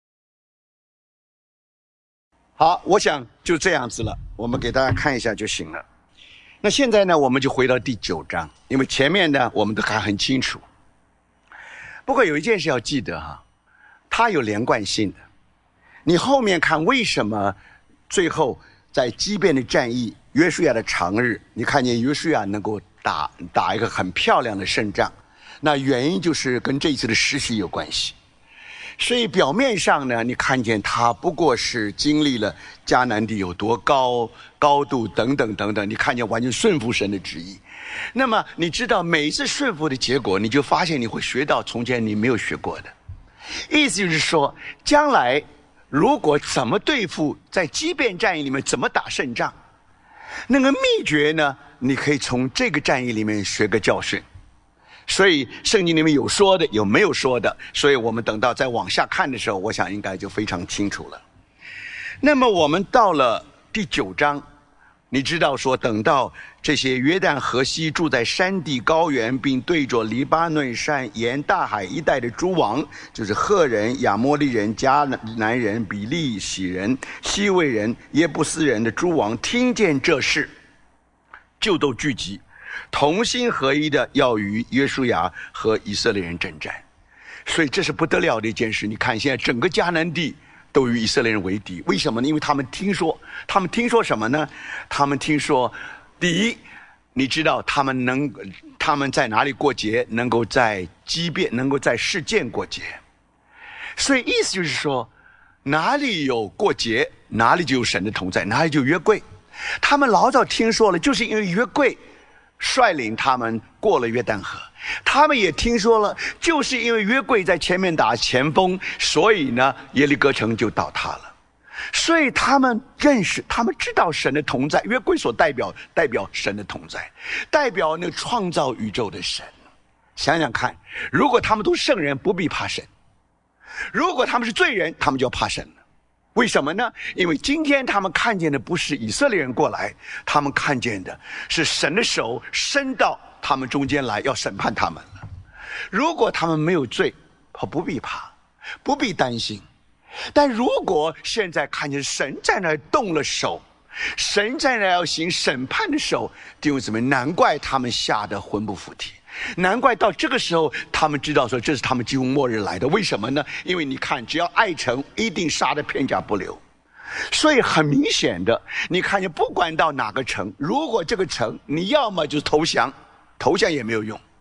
好，我想就这样子了，我们给大家看一下就行了。那现在呢，我们就回到第九章，因为前面呢我们都看很清楚。不过有一件事要记得哈，它有连贯性的。你后面看为什么最后在激变的战役。约书亚的长日，你看见约书亚能够打打一个很漂亮的胜仗，那原因就是跟这一次的实习有关系。所以表面上呢，你看见他不过是经历了迦南地有多高高度等等等等，你看见完全顺服神的旨意。那么你知道每一次顺服的结果，你就发现你会学到从前你没有学过的。意思就是说，将来如果怎么对付在激变战役里面怎么打胜仗。那个秘诀呢，你可以从这个战役里面学个教训。所以圣经里面有说的，有没有说的，所以我们等到再往下看的时候，我想应该就非常清楚了。那么我们到了第九章，你知道说，等到这些约旦河西住在山地高原，并对着黎巴嫩山沿大海一带的诸王，就是赫人、亚摩利人、迦南人、比利洗人、西魏人、耶布斯人的诸王，听见这事，就都聚集，同心合一的要与约书亚和以色列人征战。所以这是不得了的一件事。你看现在整个迦南地都与以色列人为敌，为什么呢？因为他们听说，他们听说什么呢？他们听说，第一，你知道他们能，他们在哪里过节？能够在激变，能够在事件过节。所以意思就是说，哪里有过节，哪里就有神的同在，哪里就有约柜。他们老早听说了，就是因为约柜率领他们过了约旦河。他们也听说了，就是因为约柜在前面打前锋，所以呢耶利哥城就倒塌了。所以他们认识，他们知道神的同在，约柜所代表代表神的同在，代表那个创造宇宙的神。想想看，如果他们都是圣人，不必怕神；如果他们是罪人，他们就要怕神了。为什么呢？因为今天他们看见的不是以色列人过来，他们看见的是神的手伸到他们中间来，要审判他们了。如果他们没有罪，不必怕，不必担心。但如果现在看见神在那动了手，神在那要行审判的手，弟兄姊妹，难怪他们吓得魂不附体。难怪到这个时候他们知道说这是他们几乎末日来的。为什么呢？因为你看，只要爱城一定杀得片甲不留。所以很明显的，你看见不管到哪个城，如果这个城你要么就是投降，投降也没有用，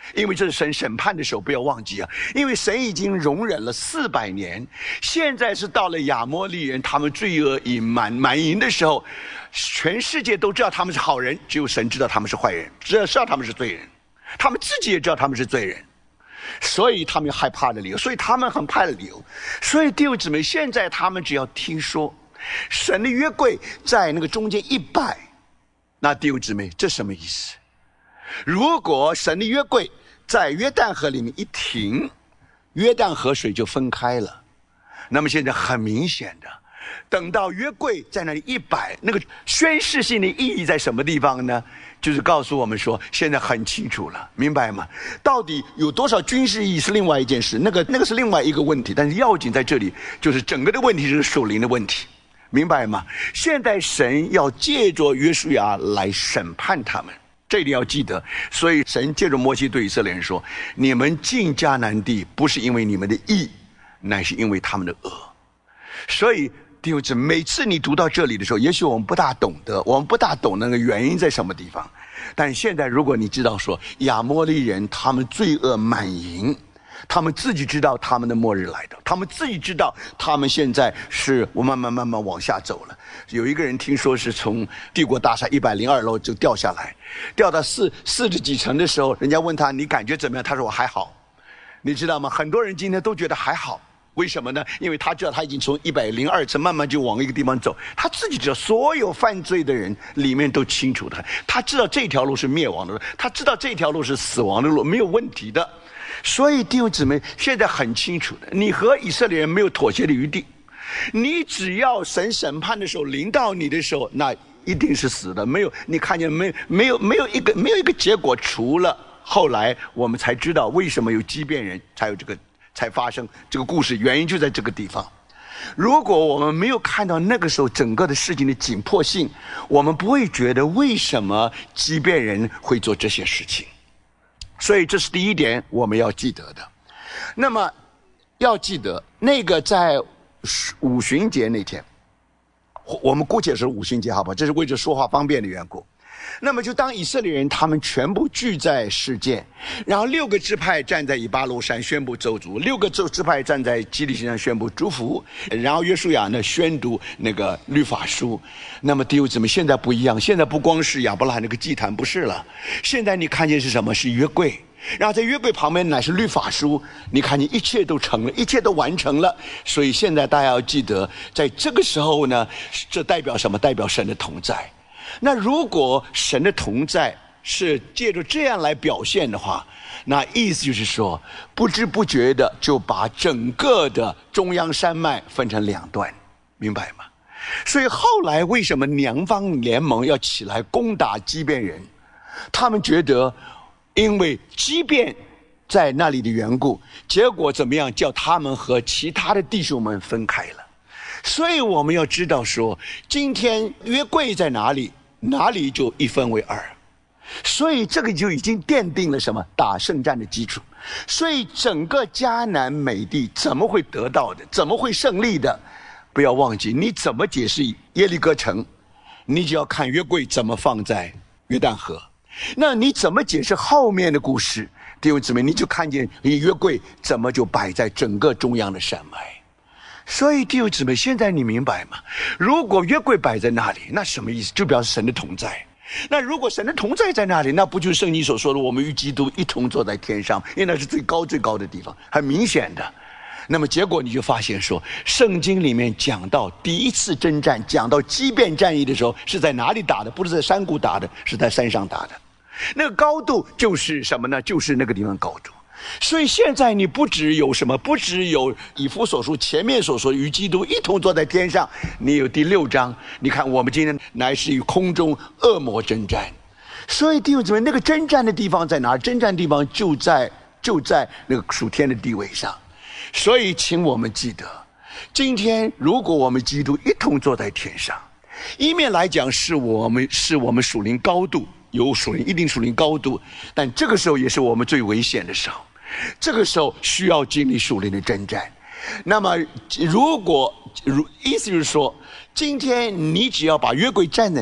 因为这是神审判的时候，不要忘记啊！因为神已经容忍了四百年，现在是到了亚摩利人他们罪恶已满满盈的时候，全世界都知道他们是好人，只有神知道他们是坏人，只知道他们是罪人，他们自己也知道他们是罪人，所以他们有害怕的理由，所以他们很怕的理由。所以弟兄姊妹，现在他们只要听说神的约柜在那个中间一摆，那弟兄姊妹，这什么意思？如果神的约柜在约旦河里面一停，约旦河水就分开了。那么现在很明显的，等到约柜在那里一摆，那个宣示性的意义在什么地方呢？就是告诉我们说，现在很清楚了，明白吗？到底有多少军事意义是另外一件事，那个那个是另外一个问题。但是要紧在这里，就是整个的问题是属灵的问题，明白吗？现在神要借着约书亚来审判他们。这一定要记得，所以神借着摩西对以色列人说：你们进迦南地，不是因为你们的义，乃是因为他们的恶。所以弟兄姊妹，每次你读到这里的时候，也许我们不大懂得，我们不大懂那个原因在什么地方。但现在如果你知道说亚摩利人他们罪恶满盈，他们自己知道他们的末日来的，他们自己知道他们现在是我慢慢慢慢往下走了。有一个人听说是从帝国大厦一百零二楼就掉下来，掉到四四十几层的时候，人家问他你感觉怎么样？他说我还好。你知道吗？很多人今天都觉得还好，为什么呢？因为他知道他已经从一百零二层慢慢就往一个地方走，他自己知道所有犯罪的人里面都清楚的，他知道这条路是灭亡的路，他知道这条路是死亡的路，没有问题的。所以弟兄姊妹，现在很清楚的，你和以色列人没有妥协的余地。你只要神审判的时候临到你的时候，那一定是死的。没有，你看见没？没有，没有一个没有一个结果，除了后来我们才知道为什么有畸变人才有这个才发生这个故事，原因就在这个地方。如果我们没有看到那个时候整个的事情的紧迫性，我们不会觉得为什么畸变人会做这些事情。所以这是第一点我们要记得的。那么要记得那个在五旬节那天，我们姑且是五旬节好吧，这是为着说话方便的缘故。那么就当以色列人他们全部聚在示剑，然后六个支派站在以巴路山宣布咒诅，六个支派站在基利心山宣布祝福，然后约书亚呢宣读那个律法书。那么弟兄姊妹，现在不一样，现在不光是亚伯拉罕那个祭坛不是了，现在你看见是什么？是约柜，然后在约柜旁边乃是律法书，你看见一切都成了，一切都完成了。所以现在大家要记得，在这个时候呢，这代表什么？代表神的同在。那如果神的同在是借着这样来表现的话，那意思就是说，不知不觉的就把整个的中央山脉分成两段，明白吗？所以后来为什么南方联盟要起来攻打畸变人？他们觉得因为畸变在那里的缘故，结果怎么样？叫他们和其他的弟兄们分开了。所以我们要知道说，今天约柜在哪里，哪里就一分为二。所以这个就已经奠定了什么？打胜战的基础。所以整个迦南美地怎么会得到的？怎么会胜利的？不要忘记，你怎么解释耶利哥城，你就要看约柜怎么放在约旦河。那你怎么解释后面的故事？弟兄姊妹，你就看见约柜怎么就摆在整个中央的山脉。所以弟兄姊妹，现在你明白吗？如果约柜摆在那里，那什么意思？就表示神的同在。那如果神的同在在那里，那不就是圣经所说的我们与基督一同坐在天上，因为那是最高最高的地方，很明显的。那么结果你就发现说，圣经里面讲到第一次征战，讲到畸变战役的时候，是在哪里打的？不是在山谷打的，是在山上打的。那个高度就是什么呢？就是那个地方高度。所以现在你不只有什么，不只有以弗所书前面所说与基督一同坐在天上，你有第六章，你看我们今天乃是与空中恶魔征战。所以弟兄姊妹，那个征战的地方在哪？征战地方就在就在那个属天的地位上。所以请我们记得，今天如果我们基督一同坐在天上，一面来讲是我们是我们属灵高度，有属灵一定属灵高度，但这个时候也是我们最危险的时候，这个时候需要经历属灵的征战。那么如果如意思就是说，今天你只要把约柜站在那里，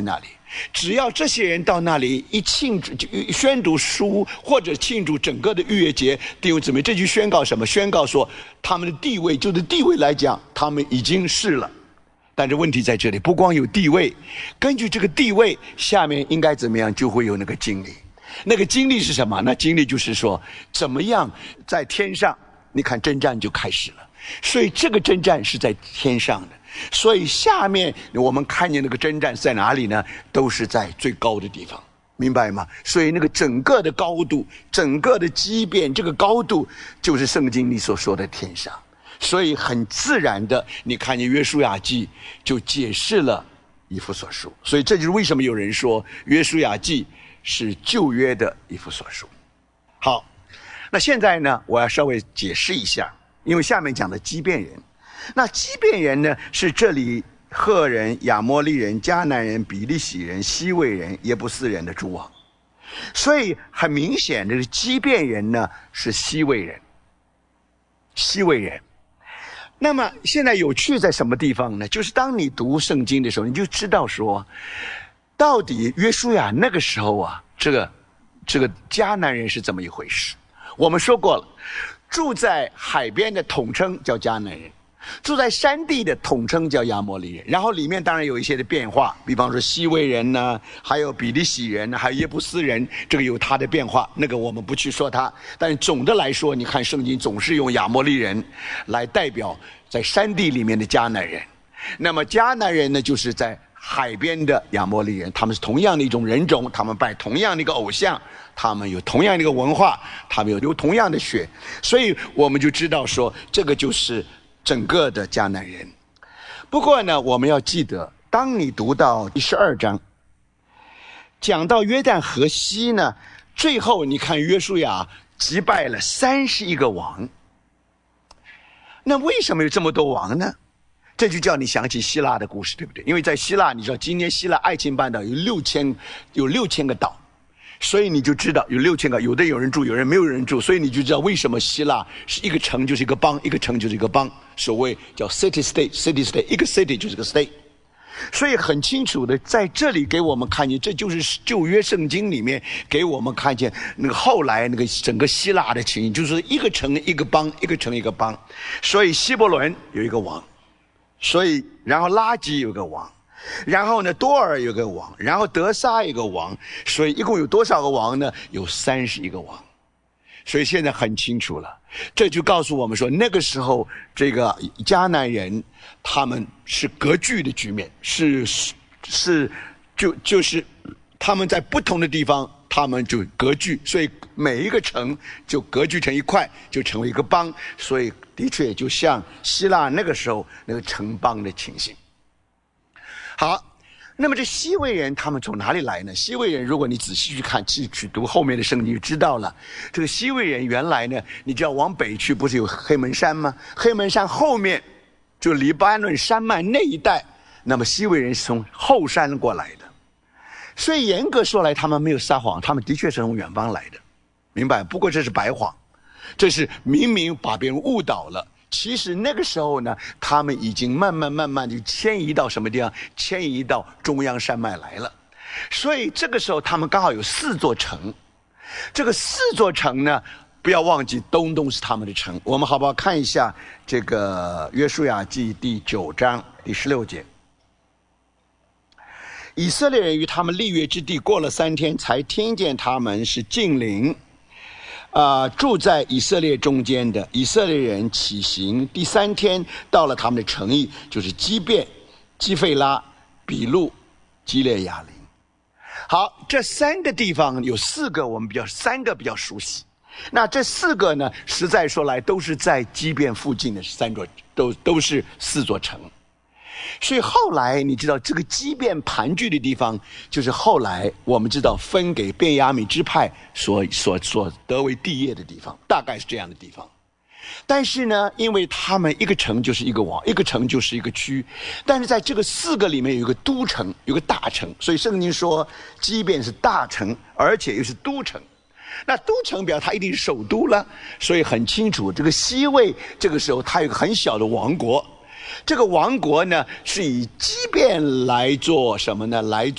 只要这些人到那里一庆祝，就宣读书或者庆祝整个的逾越节，弟兄姊妹，这就宣告什么？宣告说他们的地位，就是地位来讲，他们已经是了。但是问题在这里，不光有地位，根据这个地位，下面应该怎么样，就会有那个经历。那个经历是什么？那经历就是说，怎么样在天上，你看征战就开始了。所以这个征战是在天上的。所以下面我们看见那个征战在哪里呢？都是在最高的地方，明白吗？所以那个整个的高度，整个的畸变，这个高度就是圣经里所说的天上。所以很自然的，你看见约书亚记就解释了以弗所书。所以这就是为什么有人说约书亚记是旧约的以弗所书。好，那现在呢，我要稍微解释一下，因为下面讲的畸变人，那畸变人呢，是这里赫人、亚摩利人、迦南人、比利洗人、西魏人、耶布斯人的诸王。所以很明显的畸变人呢是西魏人，西魏人。那么现在有趣在什么地方呢？就是当你读圣经的时候，你就知道说，到底约书亚那个时候啊，这个这个迦南人是怎么一回事？我们说过了，住在海边的统称叫迦南人，住在山地的统称叫亚摩利人。然后里面当然有一些的变化，比方说西魏人呢，还有比利洗人，还有耶布斯人，这个有它的变化，那个我们不去说它。但总的来说，你看圣经总是用亚摩利人来代表在山地里面的迦南人。那么迦南人呢，就是在海边的亚摩利人，他们是同样的一种人种，他们拜同样的一个偶像，他们有同样的一个文化，他们有有同样的血，所以我们就知道说，这个就是整个的迦南人。不过呢，我们要记得，当你读到第十二章，讲到约旦河西呢，最后你看约书亚击败了三十一个王。那为什么有这么多王呢？这就叫你想起希腊的故事，对不对？因为在希腊，你知道今年希腊爱琴半岛有六千有六千个岛，所以你就知道有六千个，有的有人住，有人没有人住，所以你就知道为什么希腊是一个城就是一个邦，一个城就是一个邦，所谓叫 city state city state， 一个 city 就是个 state。所以很清楚的在这里给我们看见，这就是旧约圣经里面给我们看见那个后来那个整个希腊的情形，就是一个城一个邦，一个城一个邦。所以希伯伦有一个王，所以然后拉吉有个王，然后呢多尔有个王，然后德撒有个王，所以一共有多少个王呢？有三十一个王。所以现在很清楚了，这就告诉我们说，那个时候这个迦南人他们是割据的局面，是是就就是他们在不同的地方他们就割据，所以每一个城就割据成一块，就成为一个邦。所以的确就像希腊那个时候那个城邦的情形。好，那么这西魏人他们从哪里来呢？西魏人如果你仔细去看去去读后面的圣经就知道了，这个西魏人原来呢，你只要往北去不是有黑门山吗？黑门山后面就黎巴嫩山脉那一带，那么西魏人是从后山过来的。所以严格说来他们没有撒谎，他们的确是从远方来的，明白？不过这是白谎，这是明明把别人误导了。其实那个时候呢，他们已经慢慢慢慢就迁移到什么地方？迁移到中央山脉来了。所以这个时候他们刚好有四座城，这个四座城呢，不要忘记东东是他们的城。我们好不好看一下这个约书亚记第九章第十六节。以色列人于他们立约之地过了三天，才听见他们是近邻啊、呃，住在以色列中间的以色列人起行，第三天到了他们的城邑，就是基遍、基费拉、比路、基列雅琳。好，这三个地方有四个我们比较三个比较熟悉，那这四个呢，实在说来都是在基遍附近的三座，都都是四座城。所以后来你知道这个基遍盘踞的地方，就是后来我们知道分给便雅悯支派所所所得为地业的地方，大概是这样的地方。但是呢，因为他们一个城就是一个王，一个城就是一个区，但是在这个四个里面有一个都城，有个大城，所以圣经说基遍是大城，而且又是都城。那都城表它一定是首都了，所以很清楚，这个西魏这个时候它有个很小的王国。这个王国呢，是以基遍来做什么呢？来做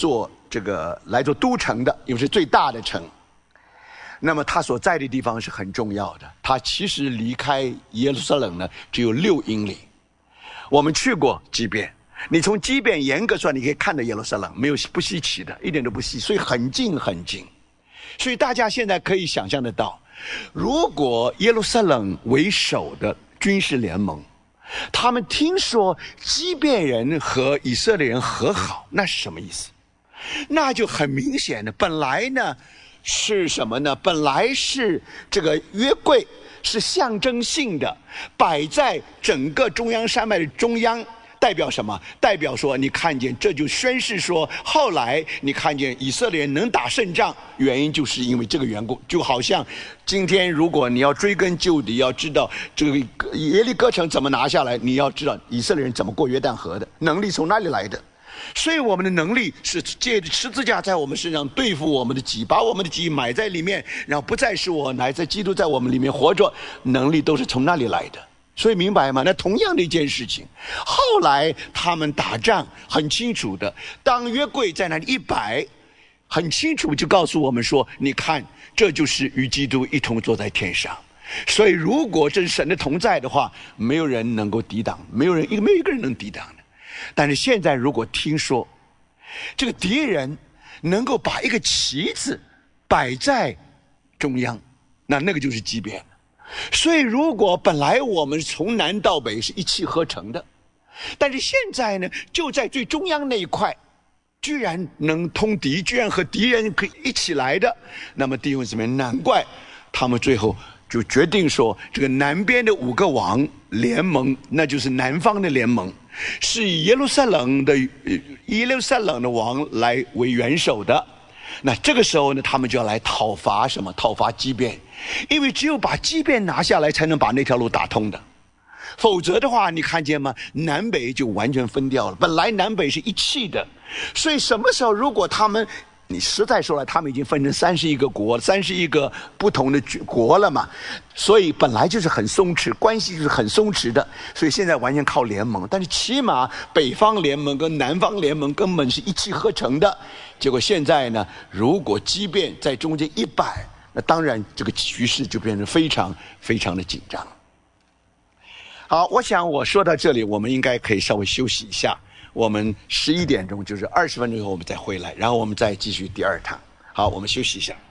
这个来做都城的，因为是最大的城。那么他所在的地方是很重要的，他其实离开耶路撒冷呢只有六英里。我们去过基遍，你从基遍严格说你可以看到耶路撒冷，没有不稀奇的，一点都不稀，所以很近很近。所以大家现在可以想象得到，如果耶路撒冷为首的军事联盟，他们听说基遍人和以色列人和好，那是什么意思？那就很明显的，本来呢是什么呢？本来是这个约柜是象征性的摆在整个中央山脉的中央，代表什么？代表说你看见，这就宣示说，后来你看见以色列人能打胜仗，原因就是因为这个缘故。就好像今天如果你要追根究底，要知道这个耶利哥城怎么拿下来，你要知道以色列人怎么过约旦河的，能力从哪里来的。所以我们的能力是借着十字架在我们身上对付我们的己，把我们的己埋在里面，然后不再是我，乃在基督在我们里面活着，能力都是从那里来的。所以明白吗？那同样的一件事情，后来他们打仗很清楚的，当约柜在那里一摆，很清楚就告诉我们说，你看，这就是与基督一同坐在天上。所以如果这是神的同在的话，没有人能够抵挡，没有人没有一个人能抵挡的。但是现在如果听说这个敌人能够把一个旗子摆在中央，那那个就是基遍。所以如果本来我们从南到北是一气呵成的，但是现在呢，就在最中央那一块居然能通敌，居然和敌人可以一起来的，那么弟兄姊妹，难怪他们最后就决定说，这个南边的五个王联盟，那就是南方的联盟，是以耶路撒冷的耶路撒冷的王来为元首的。那这个时候呢，他们就要来讨伐什么？讨伐基遍，因为只有把基遍拿下来，才能把那条路打通的。否则的话，你看见吗？南北就完全分掉了。本来南北是一气的，所以什么时候如果他们，你实在说来，他们已经分成三十一个国，三十一个不同的国了嘛，所以本来就是很松弛，关系就是很松弛的，所以现在完全靠联盟。但是起码北方联盟跟南方联盟根本是一气呵成的。结果现在呢，如果基遍在中间一摆，那当然这个局势就变成非常非常的紧张。好，我想我说到这里，我们应该可以稍微休息一下。我们十一点钟，就是二十分钟以后我们再回来，然后我们再继续第二堂。好，我们休息一下。